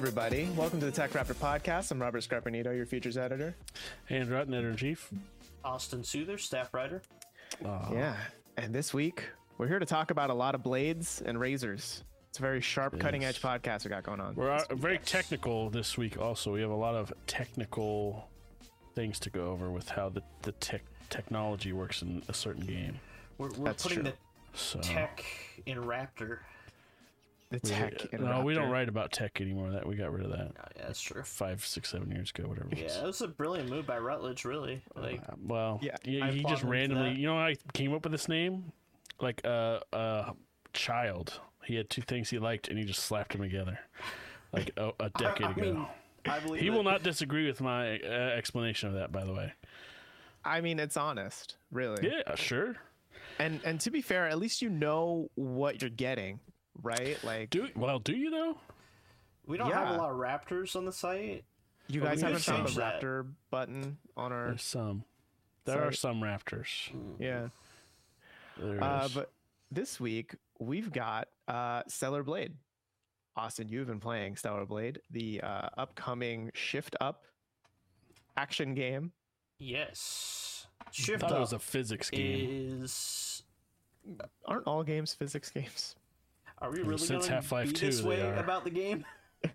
everybody. Welcome to the Tech Raptor Podcast. I'm Robert Scarpanito, your features editor. And Rutten, editor-in-chief. Austin Souther, staff writer. Yeah, and this week, we're here to talk about a lot of blades and razors. It's a very sharp, cutting-edge podcast we got going on. We're very technical this week also. We have a lot of technical things to go over with how the technology works in a certain game. We're That's putting true. the tech in Raptor. The tech in No, we Raptor. don't write about tech anymore. That we got rid of that Oh, yeah, that's true. 5, 6, 7 years ago, whatever it was. Yeah, it was a brilliant move by Rutledge, really. Like, Well, Yeah, yeah, I he applaud just him for randomly, that. you know, I came up with this name like a child. He had two things he liked, and he just slapped them together like a decade I ago. mean, I believe He it. will not disagree with my explanation of that, by the way. I mean, it's honest, really. Yeah, sure. And to be fair, at least you know what you're getting, right? Like, Do you though? We don't have Yeah. a lot of Raptors on the site. you but guys we haven't could found the change that. Raptor button on our... There's some. There Sorry. are some Raptors. Yeah. There is. But this week, we've got Stellar Blade. Austin, you've been playing Stellar Blade, the upcoming Shift Up action game. Yes. I Shift thought it Up was a physics game. is... Aren't all games physics games? Are we really Since going to Half-Life be 2, this they way are. about the game?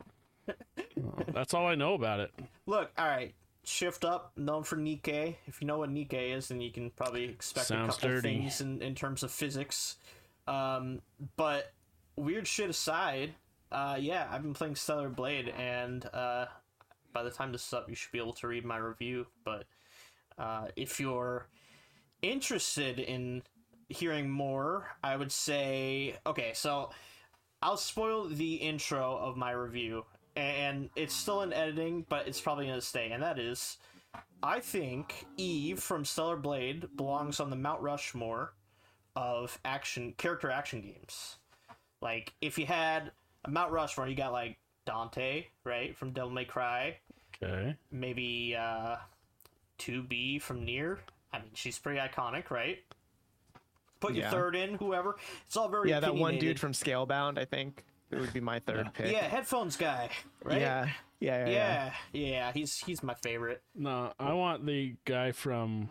That's all I know about it. Look, all right. Shift Up, known for Nikkei. If you know what Nikkei is, then you can probably expect Sounds a couple dirty. things in terms of physics. But weird shit aside, yeah, I've been playing Stellar Blade, and by the time this is up, you should be able to read my review. But if you're interested in hearing more, I would say, okay, so I'll spoil the intro of my review, and it's still in editing, but it's probably going to stay, and that is, I think Eve from Stellar Blade belongs on the Mount Rushmore of character action games. Like, if you had a Mount Rushmore, you got, like, Dante, right, from Devil May Cry, Okay. maybe 2B from Nier. I mean, she's pretty iconic, right? Put your Yeah. third in, whoever. It's all very Yeah, that one opinionated. dude from Scalebound, I think. It would be my third pick. Yeah, headphones guy, right? Yeah. He's my favorite. No, I want the guy from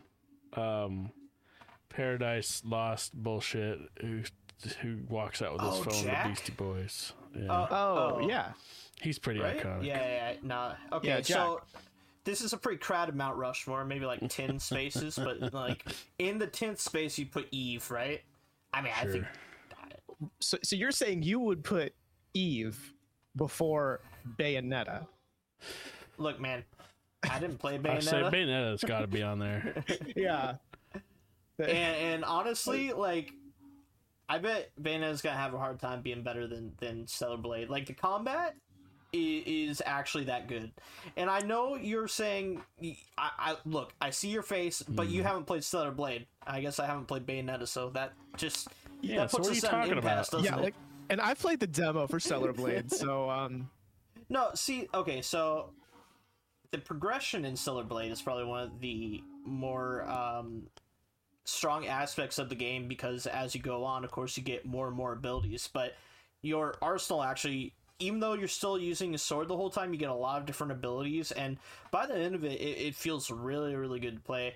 Paradise Lost bullshit who walks out with his Oh, phone, Jack? the Beastie Boys. Yeah. Oh, yeah. He's pretty Right? iconic. Yeah. No. Okay, Yeah, so this is a pretty crowded Mount Rushmore, maybe like 10 spaces, but like in the 10th space you put Eve, right? I mean, I think So you're saying you would put Eve before Bayonetta? look, man, I didn't play I say Bayonetta. Bayonetta's got to be on there. Yeah. And honestly, like, I bet Bayonetta's gonna have a hard time being better than Stellar Blade. Like, the combat is actually that good. And I know you're saying, I look, I see your face, but you haven't played Stellar Blade. I guess I haven't played Bayonetta, so that just Yeah, that so puts what are us you at an talking impasse, about? doesn't Yeah, it? like, and I played the demo for Stellar Blade, so No, see, okay, so the progression in Stellar Blade is probably one of the more strong aspects of the game, because as you go on, of course, you get more and more abilities, but your arsenal actually, even though you're still using a sword the whole time, you get a lot of different abilities, and by the end of it, it feels really, really good to play.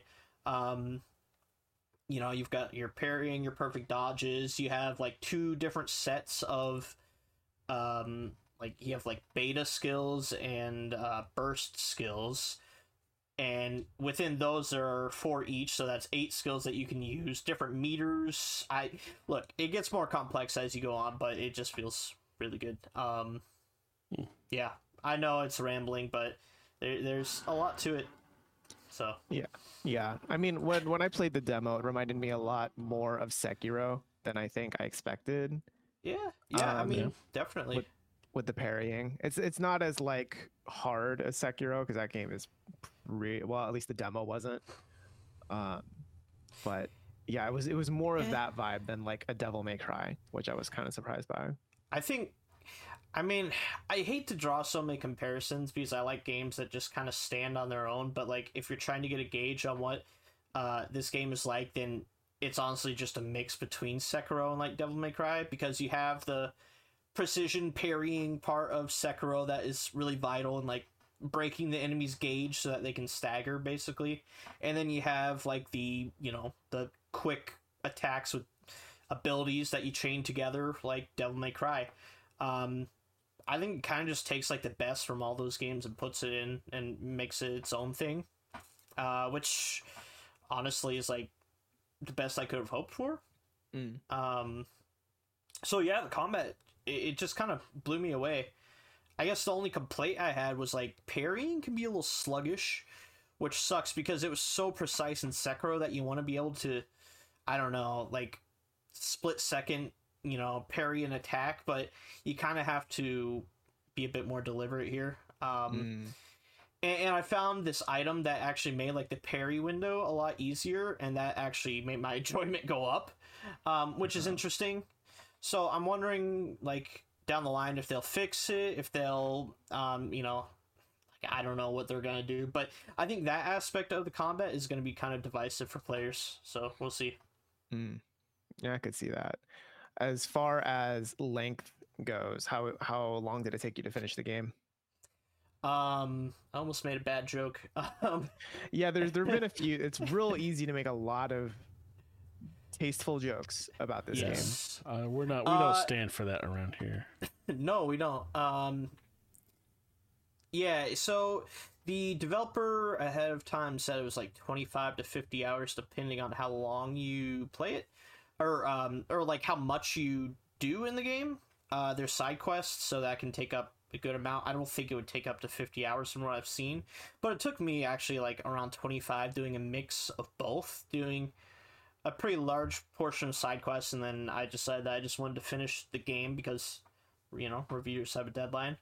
You know, you've got your parrying, your perfect dodges, you have like 2 different sets of like, you have like beta skills and burst skills, and within those there are 4 each, so that's 8 skills that you can use, different meters. Look, it gets more complex as you go on, but it just feels really good. Yeah, I know it's rambling, but there's a lot to it, so yeah. I mean, when I played the demo, it reminded me a lot more of Sekiro than I think I expected yeah, I mean, yeah. definitely. with the parrying. It's not as like hard as Sekiro, because that game is well, at least the demo wasn't. But yeah, it was more of that vibe than like a Devil May Cry, which I was kind of surprised by. I mean, I hate to draw so many comparisons because I like games that just kind of stand on their own, but like, if you're trying to get a gauge on what this game is like, then it's honestly just a mix between Sekiro and like Devil May Cry, because you have the precision parrying part of Sekiro that is really vital, and like breaking the enemy's gauge so that they can stagger, basically. And then you have like the quick attacks with abilities that you chain together, like Devil May Cry. I think it kind of just takes like the best from all those games and puts it in and makes it its own thing, which honestly is like the best I could have hoped for. So yeah, the combat, it just kind of blew me away. I guess the only complaint I had was like parrying can be a little sluggish, which sucks because it was so precise in Sekiro that you want to be able to, I don't know, like split second, parry an attack, but you kind of have to be a bit more deliberate here. And I found this item that actually made like the parry window a lot easier, and that actually made my enjoyment go up, which is interesting. So I'm wondering, like, down the line, if they'll fix it, if they'll, like, I don't know what they're gonna do, but I think that aspect of the combat is gonna be kind of divisive for players. So we'll see. Yeah, I could see that. As far as length goes, how long did it take you to finish the game? I almost made a bad joke. Yeah, there've been a few. It's real easy to make a lot of tasteful jokes about this game. We don't stand for that around here. No, we don't. Yeah, so the developer ahead of time said it was like 25 to 50 hours depending on how long you play it, or like how much you do in the game. There's side quests, so that can take up a good amount. I don't think it would take up to 50 hours from what I've seen, but it took me actually like around 25 doing a mix of both, doing a pretty large portion of side quests, and then I decided that I just wanted to finish the game because, reviewers have a deadline.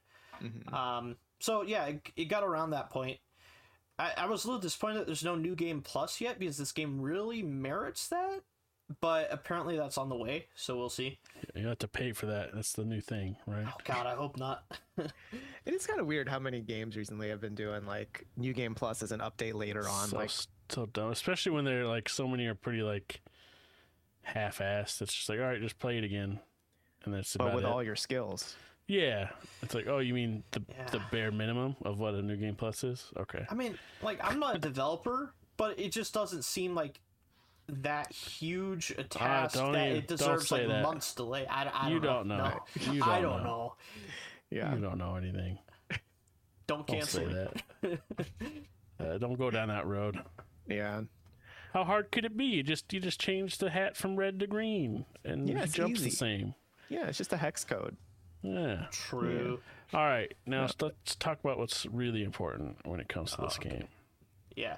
So yeah, it got around that point. I was a little disappointed that there's no New Game Plus yet, because this game really merits that, but apparently that's on the way, so we'll see. You have to pay for that. That's the new thing, right? Oh god, I hope not. It is kind of weird how many games recently have been doing like New Game Plus as an update later on. So dumb, especially when they're like, so many are pretty like half-assed. It's just like, all right, just play it again, and that's about it. But with all your skills. Yeah, it's like, oh, you mean the bare minimum of what a New Game Plus is? Okay. I mean, like, I'm not a developer, but it just doesn't seem like that huge a task that it deserves like months delay. I don't know. No. I don't know. Yeah, you don't know anything. Don't cancel that. Don't go down that road. Yeah. How hard could it be? You just change the hat from red to green, and it jumps the same. Yeah, it's just a hex code. Yeah. True. Yeah. All right, now let's talk about what's really important when it comes to this game. Yeah.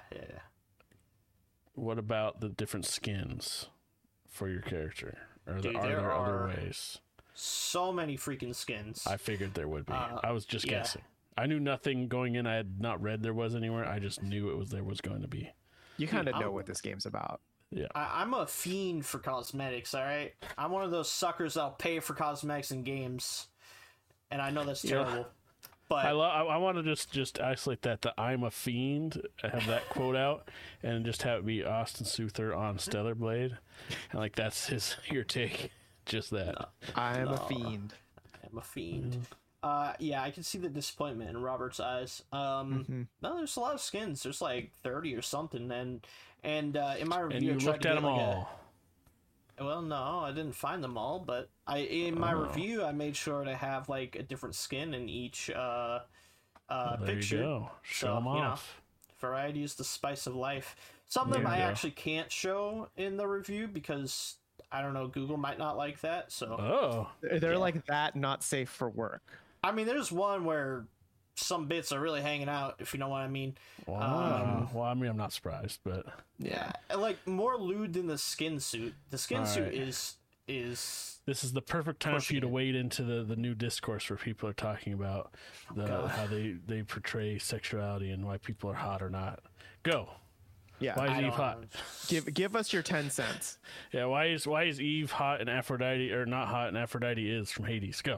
What about the different skins for your character? Are there other ways? So many freaking skins. I figured there would be. I was just guessing. I knew nothing going in. I had not read there was anywhere. I just knew there was going to be. You kind of know what this game's about. Yeah. I'm a fiend for cosmetics, all right? I'm one of those suckers that'll pay for cosmetics in games. And I know that's terrible. But I want to just isolate that I'm a fiend, have that quote out, and just have it be Austin Suther on Stellar Blade. And like, that's your take. Just that. No, I'm a fiend. I'm a fiend. Yeah, I can see the disappointment in Robert's eyes. No, there's a lot of skins. There's like 30 or something, and in my review, and you looked at them all. Well, no, I didn't find them all, but in my review, I made sure to have like a different skin in each there picture. You go. Show them off. Variety is the spice of life. Some of them I actually can't show in the review because I don't know, Google might not like that. So they're like that, not safe for work. I mean, there's one where some bits are really hanging out, if you know what I mean. Wow. Well, I mean, I'm not surprised, but yeah, like more lewd than the skin suit. The skin suit is. This is the perfect time for you to wade into the new discourse where people are talking about how they portray sexuality and why people are hot or not. Go. Yeah. Why is Eve hot? Give us your 10 cents. Yeah. Why is Eve hot and Aphrodite or not hot and Aphrodite is from Hades? Go.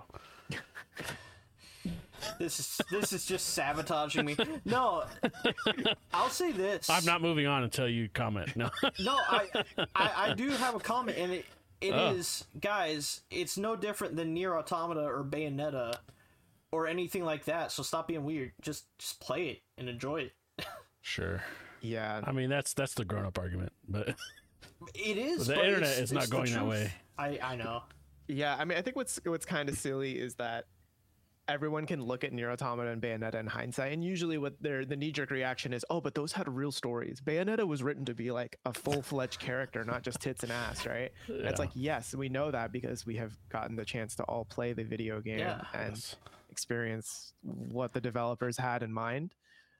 This is just sabotaging me. No, I'll say this. I'm not moving on until you comment. No. No, I do have a comment, and It is, guys. It's no different than Nier Automata or Bayonetta or anything like that. So stop being weird. Just play it and enjoy it. Sure. Yeah. I mean, that's the grown-up argument, but It is. the but internet it's is not the going that truth. way. I know. Yeah, I mean, I think what's kind of silly is that everyone can look at Nier Automata and Bayonetta in hindsight, and usually what the knee-jerk reaction is, oh, but those had real stories. Bayonetta was written to be like a full-fledged character, not just tits and ass, right? And it's like, yes, we know that because we have gotten the chance to all play the video game and experience what the developers had in mind.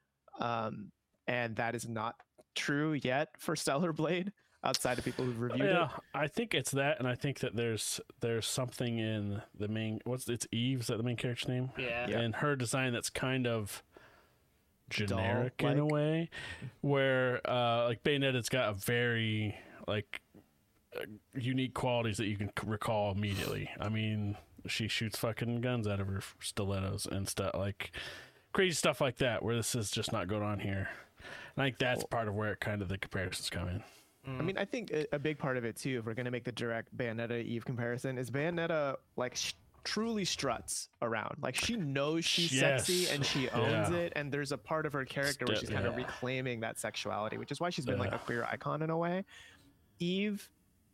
And that is not true yet for Stellar Blade. Outside of people who've reviewed it. I think it's that, and I think that there's something in the main. It's Eve? Is that the main character's name? Yeah. And her design that's kind of generic Doll-like. in a way, where like Bayonetta's got a very unique qualities that you can recall immediately. I mean, she shoots fucking guns out of her stilettos and stuff, like crazy stuff like that. Where this is just not going on here. And I think that's part of where kind of the comparisons come in. I mean, I think a big part of it too, if we're gonna make the direct Bayonetta Eve comparison, is Bayonetta like truly struts around. Like she knows she's sexy and she owns it, and there's a part of her character where she's kind of reclaiming that sexuality, which is why she's been like a queer icon in a way. Eve,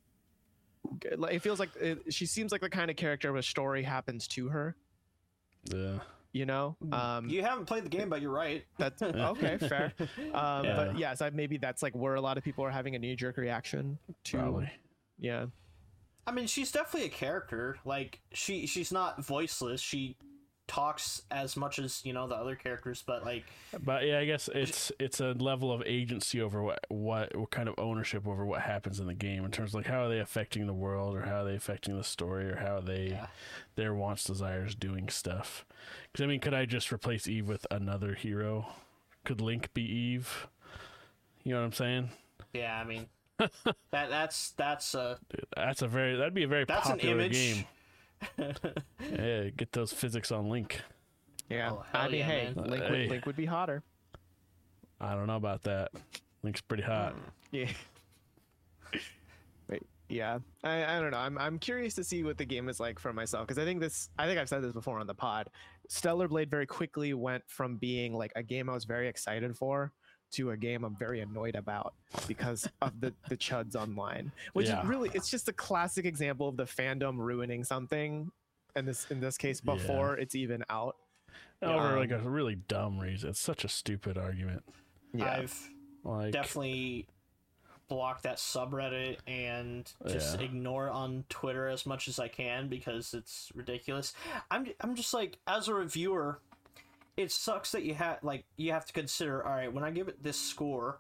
it feels like she seems like the kind of character where a story happens to her. Yeah. You know, You haven't played the game, but you're right. that's okay, fair. But yes, maybe that's like where a lot of people are having a knee-jerk reaction to. Probably. Yeah. I mean, she's definitely a character. Like she's not voiceless. She talks as much as the other characters, but yeah, I guess it's a level of agency over what kind of ownership over what happens in the game in terms of like how are they affecting the world, or how are they affecting the story, or how they their wants, desires, doing stuff. Because I mean, could I just replace Eve with another hero? Could Link be Eve? You know what I'm saying? yeah, I mean that's that'd be a very that's an popular image. game. Yeah, get those physics on Link. Yeah. Oh, hell I mean, yeah, hey, man. Link would be hotter. I don't know about that. Link's pretty hot. Yeah. Wait, yeah. I don't know. I'm curious to see what the game is like for myself, because I think I've said this before on the pod. Stellar Blade very quickly went from being like a game I was very excited for to a game I'm very annoyed about because of the chuds online, which is really, it's just a classic example of the fandom ruining something, and in this case before it's even out. Over like a really dumb reason. It's such a stupid argument. Yeah. I've definitely blocked that subreddit and just ignore it on Twitter as much as I can because it's ridiculous. I'm just like, as a reviewer, it sucks that you have to consider, all right, when I give it this score,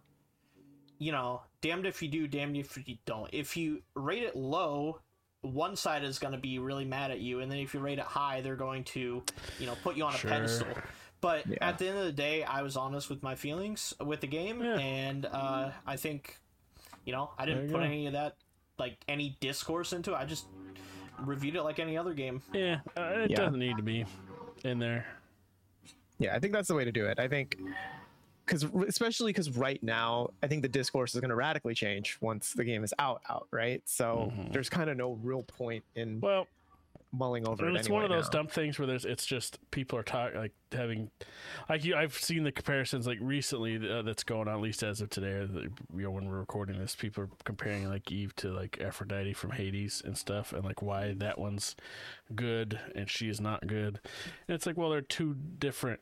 damned if you do, damned if you don't. If you rate it low, one side is going to be really mad at you, and then if you rate it high, they're going to, put you on a pedestal. But at the end of the day, I was honest with my feelings with the game, and I think, I didn't put any of that, like, any discourse into it. I just reviewed it like any other game. Yeah, it doesn't need to be in there. Yeah, I think that's the way to do it. I think, especially because right now, I think the discourse is going to radically change once the game is out, right? So there's kind of no real point in mulling over it. It's one of those dumb things where it's just people are talking, like having, like I've seen the comparisons like recently that's going on, at least as of today, or when we're recording this, people are comparing like Eve to like Aphrodite from Hades and stuff, and like why that one's good and she is not good. And it's like, well, they're two different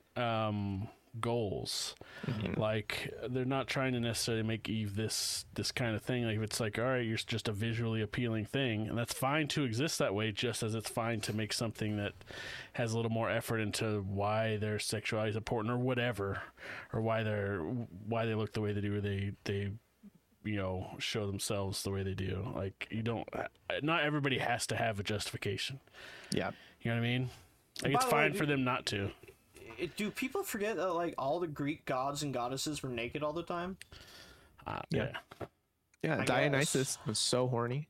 goals. Like they're not trying to necessarily make Eve this kind of thing. Like it's like, all right, you're just a visually appealing thing, and that's fine to exist that way, just as it's fine to make something that has a little more effort into why their sexuality is important or whatever, or why they look the way they do, or they show themselves the way they do. Like not everybody has to have a justification. Yeah, you know what I mean? Like it's fine for them not to. Do people forget that like all the Greek gods and goddesses were naked all the time? Yeah, Dionysus was so horny.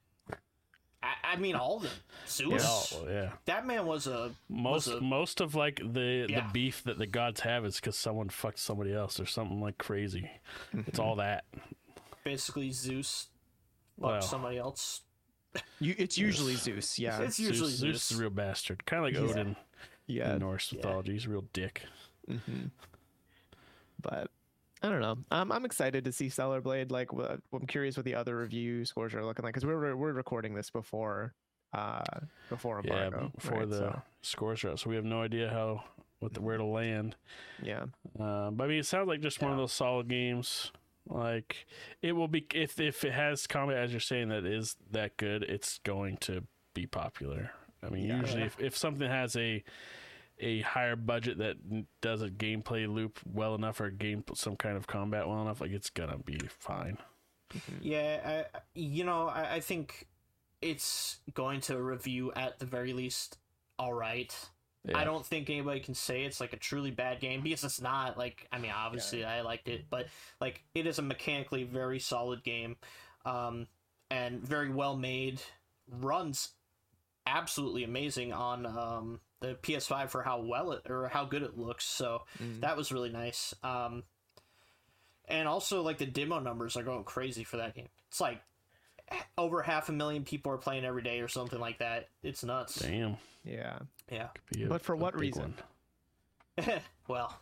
I mean, all of them. Zeus. That man was most of like the beef that the gods have is because someone fucked somebody else or something like crazy. It's all that. Basically, Zeus fucked somebody else. It's usually Zeus. Yeah. It's usually Zeus is a real bastard, kind of like Yeah. Odin Yeah. in Norse mythology. He's a real dick. hmm But I don't know. I'm excited to see Stellar Blade. Like, I'm curious what the other review scores are looking like because we're recording this before embargo. Before right? the So, scores are out, so we have no idea where to land. yeah. But I mean, it sounds like just one of those solid games. Like it will be if it has combat, as you're saying, that is that good, it's going to be popular. I mean, Yeah. usually if something has a higher budget that does a gameplay loop well enough or some kind of combat well enough, like it's gonna be fine. Yeah, I think it's going to review at the very least all right. Yeah. I don't think anybody can say it's like a truly bad game because it's not. Like, I mean, obviously I liked it, but like it is a mechanically very solid game, and very well made. Runs absolutely amazing on the PS5 for how good it looks. So that was really nice. And also like the demo numbers are going crazy for that game. It's like over 500,000 people are playing every day or something like that. It's nuts. Damn. Yeah. Yeah. But for what big reason? one. Well,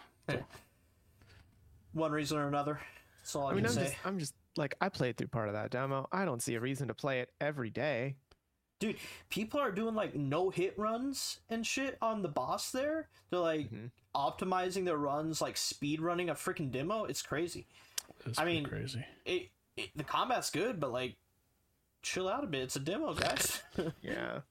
one reason or another. That's all I, I mean, can say. I'm just like, I played through part of that demo. I don't see a reason to play it every day. Dude, people are doing like no hit runs and shit on the boss there. They're like optimizing their runs, like speed running a freaking demo. It's crazy. It's I mean, crazy. The combat's good, but like, chill out a bit. It's a demo, guys. Yeah.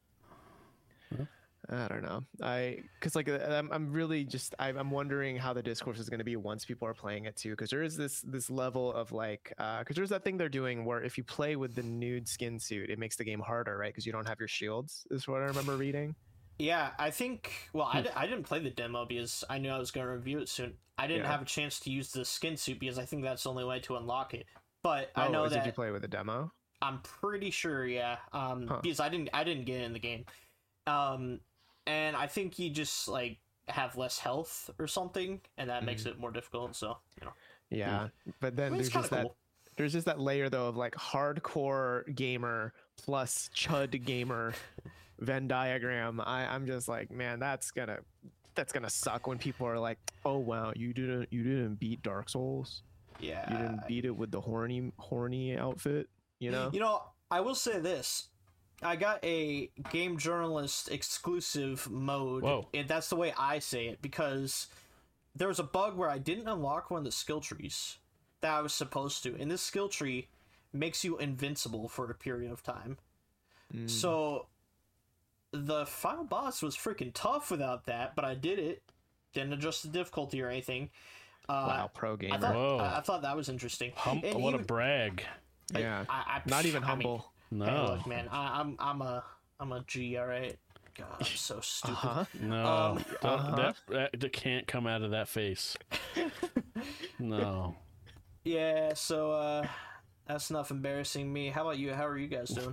I don't know. Because like I'm really just I'm wondering how the discourse is going to be once people are playing it too. Because there is this level of like because there's that thing they're doing where if you play with the nude skin suit, it makes the game harder, right? Because you don't have your shields. Is what I remember reading. Yeah, I think. Well, I didn't play the demo because I knew I was going to review it soon. I didn't have a chance to use the skin suit because I think that's the only way to unlock it. But I know that did you play with the demo? I'm pretty sure, yeah. Because I didn't get in the game. And I think you just like have less health or something, and that makes it more difficult. So Yeah, but then It's there's just kinda cool. there's just that layer though of like hardcore gamer plus chud gamer Venn diagram. I'm just like, man, that's gonna suck when people are like, oh wow, you didn't beat Dark Souls. Yeah. You didn't beat it with the horny outfit, you know? I will say this. I got a game journalist exclusive mode. Whoa. And that's the way I say it, because there was a bug where I didn't unlock one of the skill trees that I was supposed to. And this skill tree makes you invincible for a period of time. So the final boss was freaking tough without that, but I did it. Didn't adjust the difficulty or anything. Wow, pro gamer. I thought that was interesting. And What a even- brag. Yeah. I- Not even I mean, humble. No. Hey, look, man, I'm a G, all right. God, I'm so stupid. Huh? No. That can't come out of that face. No. Yeah, so that's enough embarrassing me. How about you? How are you guys doing?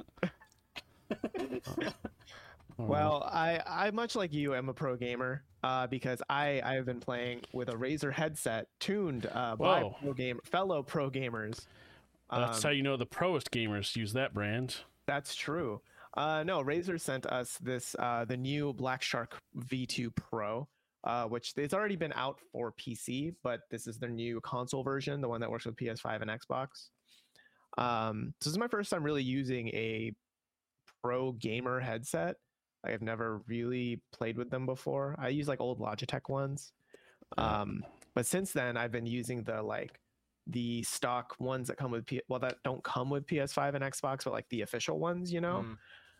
Well, I much like you am a pro gamer because I've been playing with a Razer headset tuned by Whoa. fellow pro gamers. That's how you know the proest gamers use that brand. That's true. No, Razer sent us this the new Black Shark V2 Pro, which it's already been out for PC, but this is their new console version, the one that works with PS5 and Xbox. So this is my first time really using a pro gamer headset. I have never really played with them before. I use like old Logitech ones. But since then I've been using the stock ones that come with that don't come with PS5 and Xbox, but like the official ones, you know.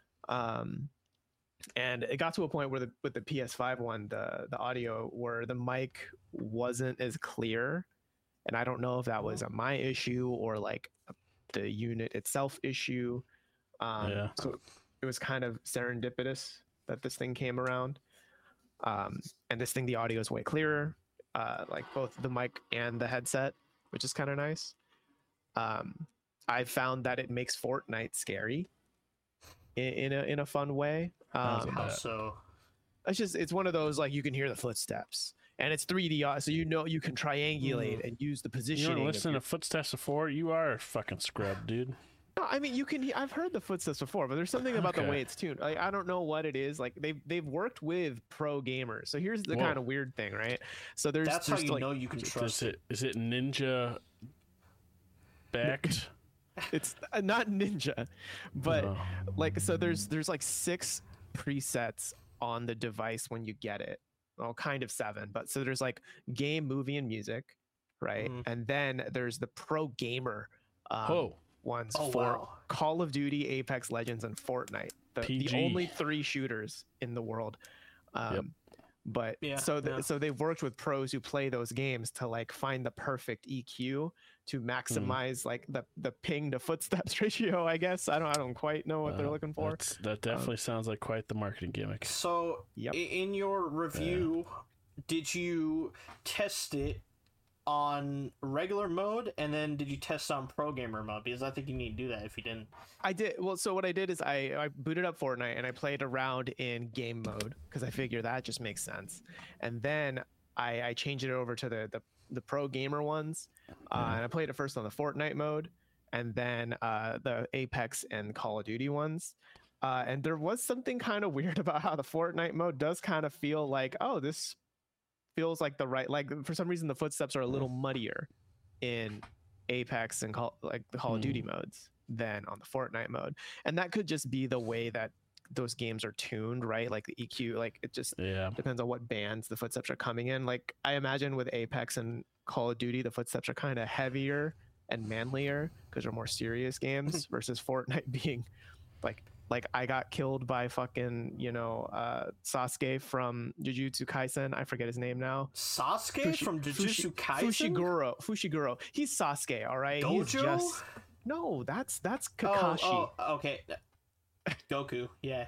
And it got to a point where with the PS5 one, the audio where the mic wasn't as clear, and I don't know if that was a my issue or like the unit itself issue. So it was kind of serendipitous that this thing came around. And this thing, the audio is way clearer, like both the mic and the headset, which is kind of nice. I found that it makes Fortnite scary in a fun way. How so? It's one of those like you can hear the footsteps and it's 3D, so you can triangulate and use the You positioning. don't listen to footsteps before? You are a fucking scrub, dude. No, I mean, you can. I've heard the footsteps before, but there's something about the Okay. way it's tuned. Like, I don't know what it is. Like they've worked with pro gamers. So here's the Whoa. kind of weird thing, right? So That's how there's you like know you can trust Is it. it Ninja backed? it's not Ninja, but No. like so there's like 6 presets on the device when you get it. Well, kind of 7, but so there's like game, movie, and music, right? Mhm. And then there's the pro gamer Oh, ones Oh, for wow. Call of Duty, Apex Legends, and Fortnite. The PG. only 3 shooters in the world. Yep. But Yeah, so yeah. so they've worked with pros who play those games to like find the perfect EQ to maximize like the ping to footsteps ratio. I guess I don't quite know what they're looking for. That definitely sounds like quite the marketing gimmick. So, Yep. in your review, did you test it on regular mode, and then did you test on pro gamer mode? Because I think you need to do that if you didn't. I did. Well, so what I did is I booted up Fortnite and I played around in game mode because I figure that just makes sense. And then I changed it over to the pro gamer ones, and I played it first on the Fortnite mode, and then the Apex and Call of Duty ones. And there was something kind of weird about how the Fortnite mode does kind of feel like, oh, this feels like the right, like for some reason the footsteps are a little muddier in Apex and the Call of Duty modes than on the Fortnite mode. And that could just be the way that those games are tuned, right? Like the EQ, like it just Yeah. depends on what bands the footsteps are coming in. Like I imagine with Apex and Call of Duty, the footsteps are kind of heavier and manlier because they're more serious games versus Fortnite being like I got killed by fucking, Sasuke from Jujutsu Kaisen. I forget his name now. Sasuke from Jujutsu Kaisen? Fushiguro. He's Sasuke, all right? He's Gojo? No, that's Kakashi. Oh, okay. Goku. Yeah.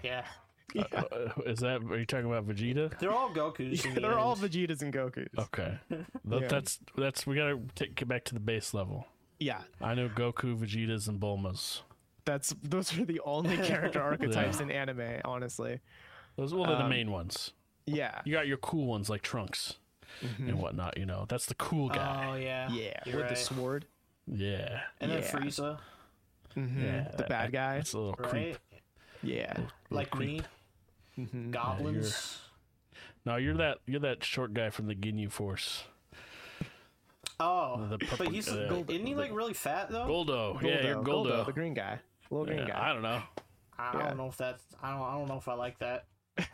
Is that? Are you talking about Vegeta? They're all Gokus. in the They're all end. Vegetas and Gokus. Okay. Yeah. That's we gotta get back to the base level. Yeah, I know Goku, Vegetas, and Bulmas. those are the only character archetypes in anime, honestly. Those are the main ones. Yeah, You got your cool ones like Trunks and whatnot. You know, that's the cool guy. Oh, yeah. yeah, You're with the right. sword. Yeah. And then Yeah. Frieza, Yeah. The bad guy. It's a little right? creep. Yeah. Like me. Goblins. No, you're that short guy from the Ginyu Force. Oh, The purple- but he's Goldo. isn't he like really fat though? Goldo. Yeah, you're Goldo. the green guy, little green Yeah, guy. I don't know. I Yeah. don't know if that's. I don't know if I like that.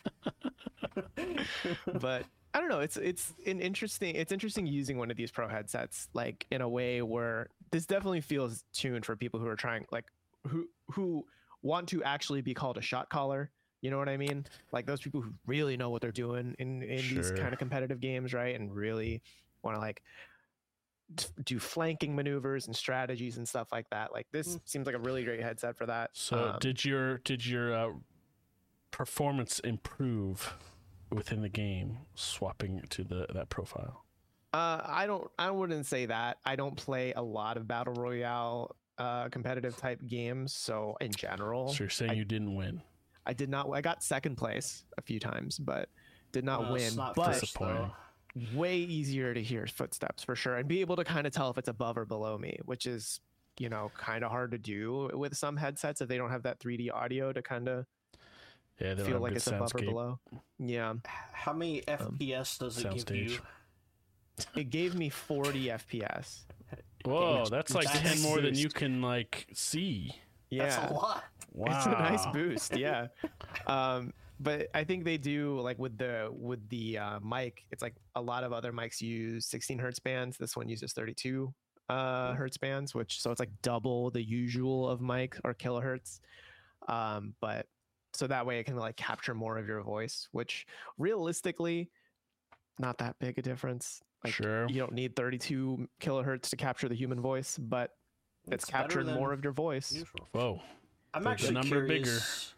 But I don't know. It's interesting using one of these pro headsets like in a way where this definitely feels tuned for people who are trying like who want to actually be called a shot caller. You know what I mean? Like those people who really know what they're doing in these Sure. kind of competitive games, right? And really want to like do flanking maneuvers and strategies and stuff like that. Like this seems like a really great headset for that. So did your performance improve within the game swapping to that profile? I wouldn't say that. I don't play a lot of battle royale competitive type games, so in general, So you're saying you didn't win? I did not. I got second place a few times, but did not Well, it's win. not But first, disappointing. though. way easier to hear footsteps for sure, and be able to kind of tell if it's above or below me, which is kind of hard to do with some headsets if they don't have that 3D audio to kind of Yeah, they don't feel have like good it's above or soundscape. below. Yeah, How many FPS does it give soundstage. you? it gave me 40 FPS. Whoa, Which- that's which like that's 10 more than boost. you can like see. Yeah, That's a lot. Wow, it's a nice boost. Yeah. But I think they do like with the mic, it's like a lot of other mics use 16 hertz bands. This one uses 32 hertz bands, so it's like double the usual of mic or kilohertz. But so that way it can like capture more of your voice, which realistically not that big a difference. Like Sure. you don't need 32 kilohertz to capture the human voice, but it's better captured than more of your voice. usual. Whoa. I'm The actually number curious.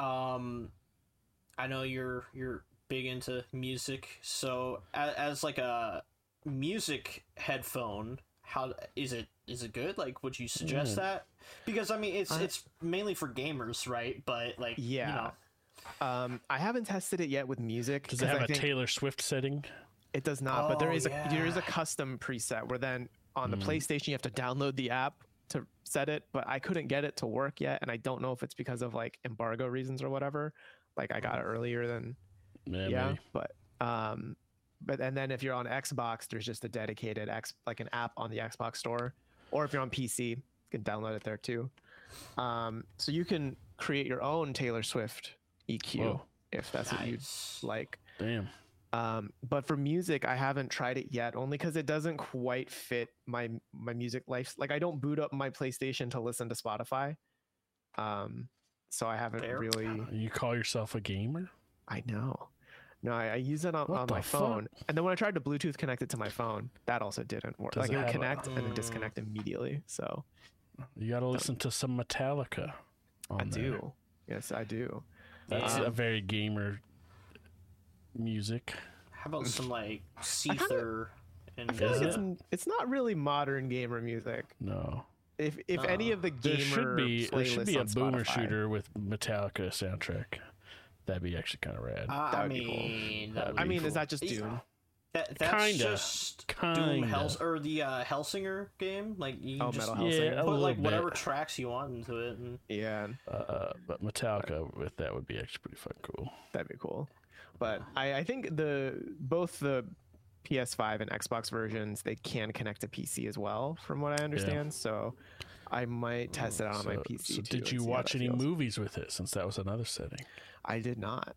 I know you're big into music, so as like a music headphone, how is it good? Like, would you suggest that? Because I mean, it's mainly for gamers, right? But like, Yeah. I haven't tested it yet with music. Does it 'cause have I a think Taylor Swift setting? it does not, but there Oh, is a yeah. custom preset where then on the PlayStation you have to download the app to set it, but I couldn't get it to work yet, and I don't know if it's because of like embargo reasons or whatever. Like I got it earlier than Maybe. but and then if you're on Xbox, there's just a dedicated like an app on the Xbox store, or if you're on PC, you can download it there too. So you can create your own Taylor Swift EQ Whoa. if that's what you'd Nice. like. Damn. But for music, I haven't tried it yet, only because it doesn't quite fit my music life. Like I don't boot up my PlayStation to listen to Spotify. So I haven't Fair. really. You call yourself a gamer? I know. No, I use it on What my the fuck? phone, and then when I tried to Bluetooth connect it to my phone, that also didn't work. Does Like it it would have a- connect and then disconnect immediately. So You got to listen to some Metallica. I on there. do. Yes, I do. That's Yeah. a very gamer music. How about some like Seether and I feel Is like it? it's not really modern gamer music. No. If any of the There gamer should be playlists a on boomer Spotify- shooter with Metallica soundtrack. That'd be actually kind of rad. I would be cool. mean, that would I be mean, cool. is that just Doom? That's Kinda. just Doom Kinda. or the Hellsinger game. Like you can Oh, just Metal yeah, Hellsinger. a put little like bit. whatever tracks you want into it. And Yeah, But Metallica with that would be actually pretty fun cool. that'd be cool. But I think both the PS5 and Xbox versions, they can connect to PC as well, from what I understand. So I might test it out on my PC So too. did and you see how watch that any feels. movies with it, since that was another setting? I did not.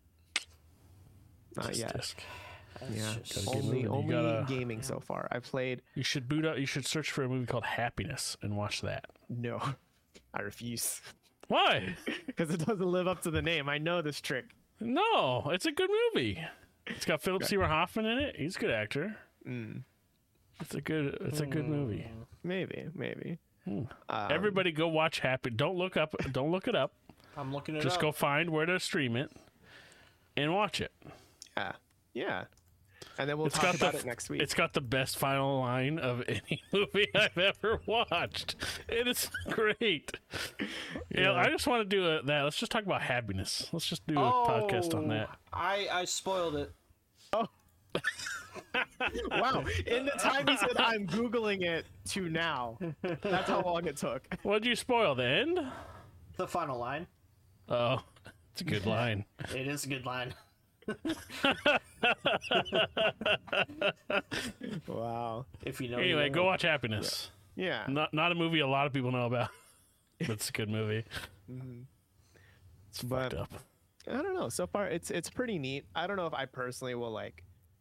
Not Just yet. disc. that's Yeah, just- Gotta get moving. You only gotta- gaming so far. I played. You should boot up. You should search for a movie called Happiness and watch that. No, I refuse Why? because it doesn't live up to the name. I know this trick. No, it's a good movie. It's got Philip Seymour Hoffman in it. He's a good actor. It's a good movie. Maybe. Everybody go watch Happy. Don't look it up. I'm looking it Just up. go find where to stream it and watch it. Yeah. And then we'll It's talk got about the it next week. It's got the best final line of any movie I've ever watched. It is great. Yeah, I just want to do that. Let's just talk about happiness. Let's just do a podcast on that. I spoiled it. Wow. In the time he said I'm Googling it to now. That's how long it took. What did you spoil? The end? The final line. Oh, it's a good line. It is a good line. Wow. If you know. Anyway, you go know. watch Happiness. Yeah. Not a movie a lot of people know about. But it's a good movie. It's But- fucked up. I don't know. So far it's pretty neat. I don't know if I personally will like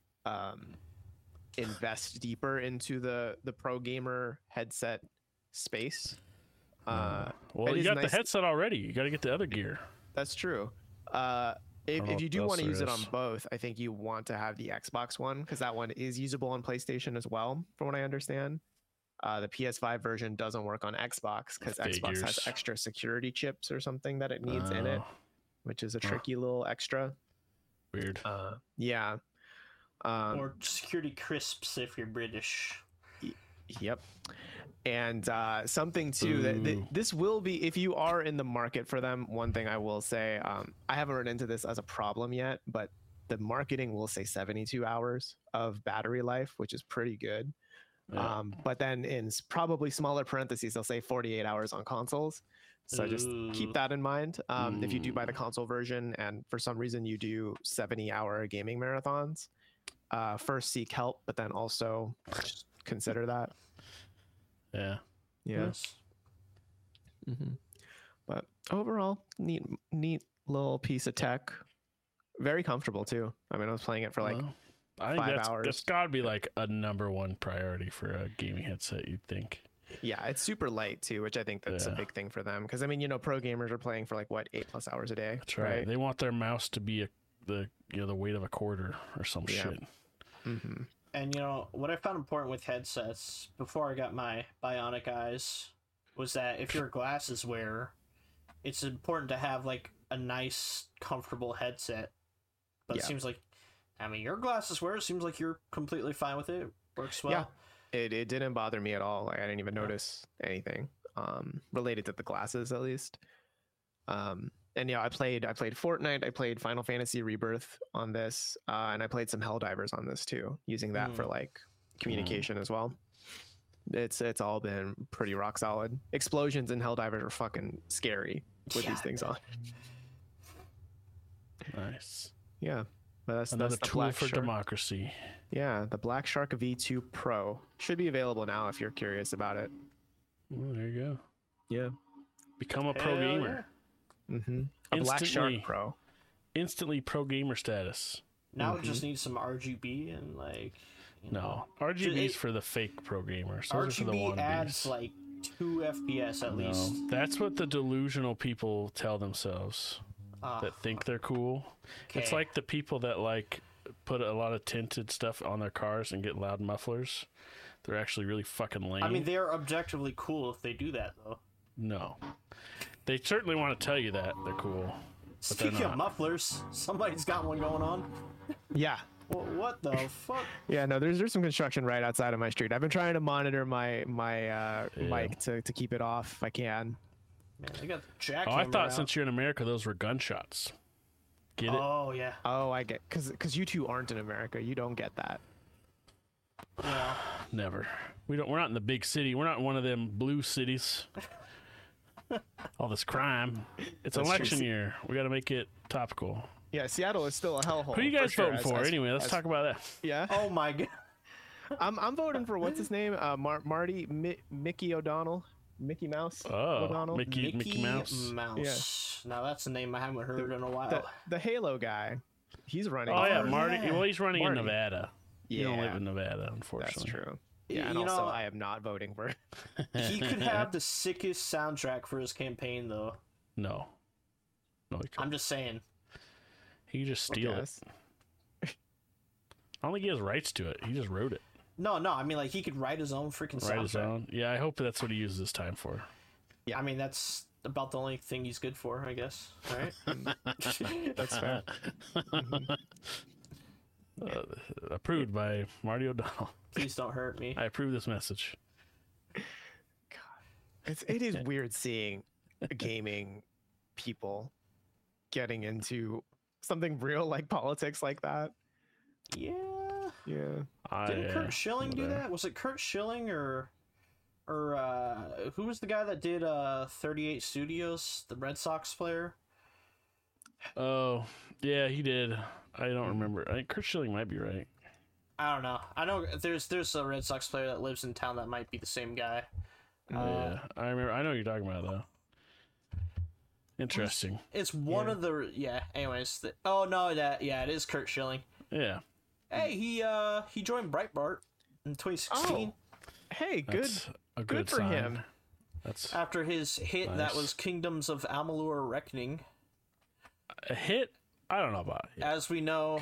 invest deeper into the pro gamer headset space. Well, it you is got nice- the headset already. You got to get the other gear. That's true. If what you do else want to there use it on is. both, I think you want to have the Xbox one because that one is usable on PlayStation as well, from what I understand. The PS5 version doesn't work on Xbox because Xbox has Figures. extra security chips or something that it needs in it, Oh, which is a tricky little extra. weird. Yeah. Or security crisps if you're British. Yep. And something too that Ooh. this will be, if you are in the market for them, one thing I will say, I haven't run into this as a problem yet, but the marketing will say 72 hours of battery life, which is pretty good. Yeah. But then in probably smaller parentheses, they'll say 48 hours on consoles. So just Ooh. keep that in mind. If you do buy the console version and for some reason you do 70-hour gaming marathons, first seek help, but then also just consider that. Yeah. Yeah. Yes. But overall, neat little piece of tech. Very comfortable too. I mean, I was playing it for like Well, I think 5 that's hours. got to be like a number one priority for a gaming headset. You'd think. yeah, it's super light too, which I think that's a Yeah. big thing for them. Because I mean, pro gamers are playing for like what 8+ hours a day. That's right. They want their mouse to be the weight of a quarter or some Yeah. shit. Mm-hmm. And what I found important with headsets before I got my bionic eyes was that if you're a glasses wearer, it's important to have like a nice, comfortable headset. But Yeah. it seems like, I mean, your glasses wearer seems like you're completely fine with it. Works well. Yeah. It didn't bother me at all. Like I didn't even notice anything related to the glasses, at least. And yeah, I played Fortnite. I played Final Fantasy Rebirth on this, and I played some Helldivers on this too, using that for like communication as well. It's all been pretty rock solid. Explosions in Helldivers are fucking scary with these things on. Nice. Yeah, but Another that's the tool Black for Shark. democracy. Yeah, the Black Shark V2 Pro should be available now if you're curious about it. Well, there you go. Yeah. Become a pro Hell gamer. Mm-hmm. A Black Shark Instantly. Pro. Instantly pro gamer status. Now it just needs some RGB and like. You know, No, RGB is it- for the fake pro gamers. Those are for the RGB wannabes. adds like 2 FPS at least. No, that's what the delusional people tell themselves that think they're cool. It's Okay. like the people that like put a lot of tinted stuff on their cars and get loud mufflers. They're actually really fucking lame. I mean, they are objectively cool if they do that, though. No, they certainly want to tell you that they're cool. But they're Speaking of not. mufflers, somebody's got one going on. Yeah. What the fuck? Yeah, no, there's some construction right outside of my street. I've been trying to monitor my mic to keep it off if I can. Man, they got the jackhammer Oh, I thought out. since you're in America, those were gunshots. Get it? Oh yeah. Oh, I get because you two aren't in America. You don't get that. Yeah. Never. We're not in the big city. We're not in one of them blue cities. All this crime. It's That's election true. year. We got to make it topical. Yeah, Seattle is still a hellhole. Who are you for guys sure, voting for? Anyway, let's talk about that. Yeah, Oh my god. I'm voting for what's his name? Mickey O'Donnell, Mickey Mouse. Oh, O'Donnell. Mickey Mouse. Now that's a name I haven't heard in a while. The Halo guy. He's running. Oh yeah, Oh, Marty. yeah. Well, he's running Marty. in Nevada. You don't Yeah. live in Nevada, That's unfortunately. true. Yeah, and You also know- I am not voting for. He could have the sickest soundtrack for his campaign, though. No. No, he I'm couldn't. just saying. He could just steal it. Yes. I don't think he has rights to it. He just wrote it. No, I mean like he could write his own freaking Write his soundtrack. own. Yeah, I hope that's what he uses his time for. I mean that's about the only thing he's good for, I guess. All right. That's fair. Approved by Marty O'Donnell. Please don't hurt me. I approve this message. It is weird seeing gaming people getting into something real like politics like that. Yeah. Yeah. Didn't Kurt Schilling do whatever. that? Was it Kurt Schilling or who was the guy that did 38 Studios, the Red Sox player? Oh, yeah, he did. I don't remember. I think Kurt Schilling might be right. I don't know. I know there's a Red Sox player that lives in town that might be the same guy. Yeah, I remember. I know what you're talking about though. Interesting. It's one of the Anyways, it is Kurt Schilling. Yeah, Hey, he joined Breitbart in 2016 Hey, good. that's a Good good for sign. him. That's after his hit that Nice. was Kingdoms of Amalur Reckoning. a hit. I don't know about it. As we know,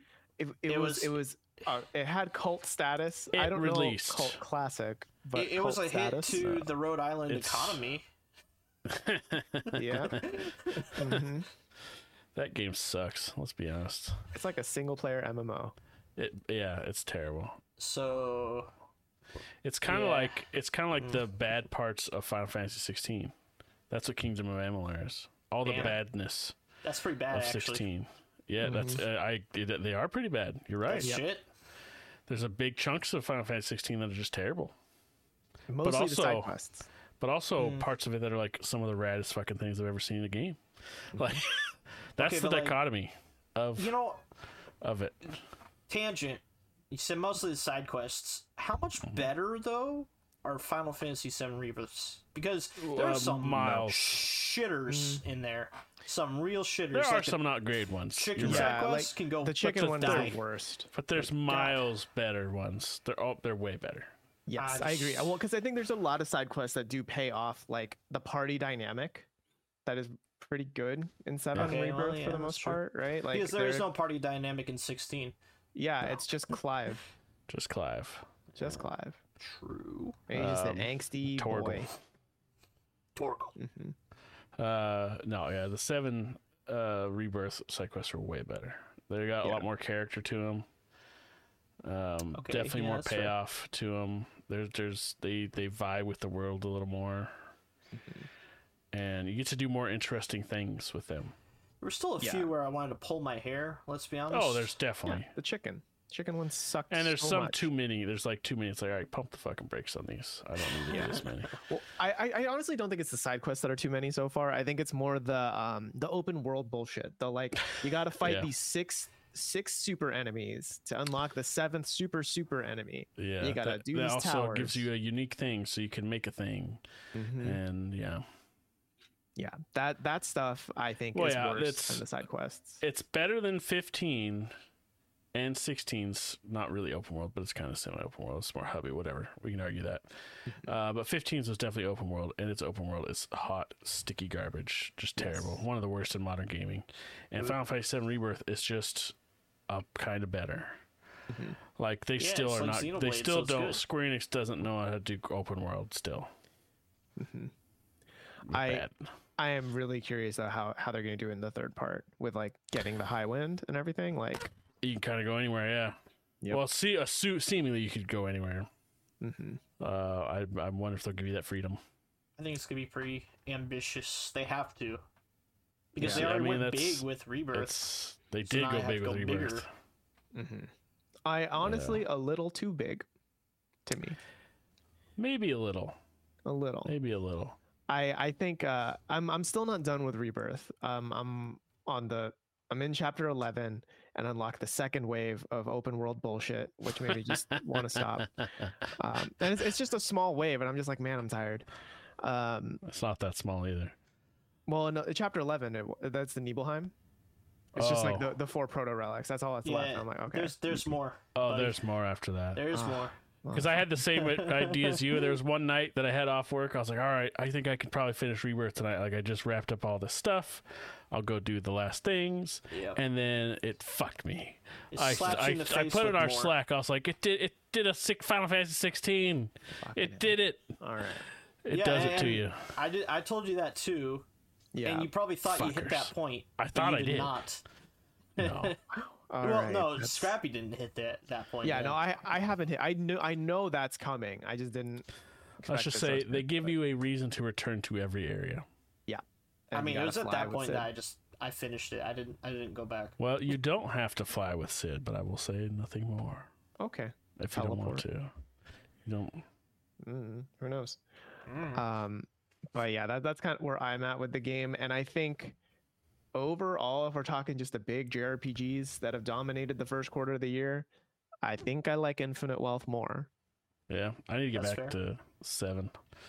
It had cult status. It I don't released. know cult classic, but it was a cult hit status. to the Rhode Island It's- economy. Yeah. Mhm. That game sucks. Let's be honest. It's like a single player MMO. It's terrible. So It's kind of Yeah. like the bad parts of Final Fantasy 16. That's what Kingdom of Amalur is. All the Damn. badness that's pretty bad, of actually. 16. Yeah, that's they are pretty bad. You're right. That's shit. There's a big chunks of Final Fantasy 16 that are just terrible. Mostly the side also- quests. But also parts of it that are like some of the raddest fucking things I've ever seen in a game. Like that's Okay, the but, like, dichotomy of You know, it. tangent. You said mostly the side quests. How much Mm-hmm. better though are Final Fantasy VII Rebirths? Because there's some miles. shitters in there. Some real shitters. There are like the some not great ones. chicken You're right. side Yeah, quests like can go. The chicken ones are die. the worst. But there's miles better ones. They're way better. Yes, I agree. Well, because I think there's a lot of side quests that do pay off, like the party dynamic, that is pretty good in Seven Okay, well, Rebirth yeah, for the that's most true. part, right? Like Because there is they're- no party dynamic in 16. Yeah, it's just Clive, Just Clive. just Clive, True. and he's just an angsty Torgal. boy. Torgal. No, yeah, the 7 Rebirth side quests are way better. They got a lot more character to them. Okay, Definitely yeah, more that's fair. payoff to them. They vie with the world a little more, and you get to do more interesting things with them. There were still a Yeah. few where I wanted to pull my hair. Let's be honest. Oh, there's definitely. The chicken. Chicken ones suck. And there's so some much. too many. There's like too many. It's like, all right, pump the fucking brakes on these. I don't need to do this many. Well, I honestly don't think it's the side quests that are too many so far. I think it's more the open world bullshit. The like you got to fight Yeah. these six super enemies to unlock the 7th super enemy. Yeah, You gotta do that these also towers. gives you a unique thing, so you can make a thing. And Yeah, that stuff I think Well, is yeah, worse it's- than the side quests. it's better than 15, and 16's not really open world, but it's kind of semi-open world. It's more hubby, whatever. We can argue that. But 15's was definitely open world, and its open world is hot, sticky garbage, just terrible. One of the worst in modern gaming. And Final Fantasy VII Rebirth is just kind of better. Like they still it's are like not. They Xenoblade, still so it's don't. good. Square Enix doesn't know how to do open world still. Bad. I am really curious though how they're going to do in the third part with like getting the high wind and everything. Like, You can kind of go anywhere, yeah. Yep. Well, seemingly you could go anywhere. I wonder if they'll give you that freedom. I think it's gonna be pretty ambitious. They have to, because Yeah, they I already mean, went that's- big with Rebirth. They So did now I go have big to with go Rebirth. bigger. I honestly a little too big to me. Maybe a little. A little. Maybe a little. I think I'm still not done with Rebirth. I'm in chapter 11 and unlock the second wave of open world bullshit, which made me just want to stop. And it's just a small wave, and I'm just like, man, I'm tired. It's not that small either. Well, no, chapter 11, that's the Nibelheim. It's just like Oh. the 4 proto relics. That's all that's left. I'm like, okay. There's more. Oh, buddy. there's more after that. There's more. Because I had the same idea as you. There was one night that I had off work. I was like, all right, I think I could probably finish Rebirth tonight. Like, I just wrapped up all this stuff. I'll go do the last things. Yep. And then it fucked me. It I slaps you in the I face put it in with our more. Slack. I was like, it did a Final Fantasy 16. It did it. All right. It does it to and you. I told you that too, Yeah. and you probably thought you hit that Fuckers. point. I but thought you I did. Not. No. All Well, right, no, that's- Scrappy didn't hit that point. Yeah, yet. no, I haven't hit. I know that's coming. I just didn't. Let's just say they give you a reason to return to every area. Yeah. I And mean, you it was gotta at fly that with point Sid. that I finished it. I didn't go back. Well, you don't have to fly with Sid, but I will say nothing more. Okay. If you don't want to. You don't. Who knows? But yeah, that's kind of where I'm at with the game, and I think overall, if we're talking just the big JRPGs that have dominated the first quarter of the year, I think I like Infinite Wealth more. Yeah, I need to get That's back fair. to 7.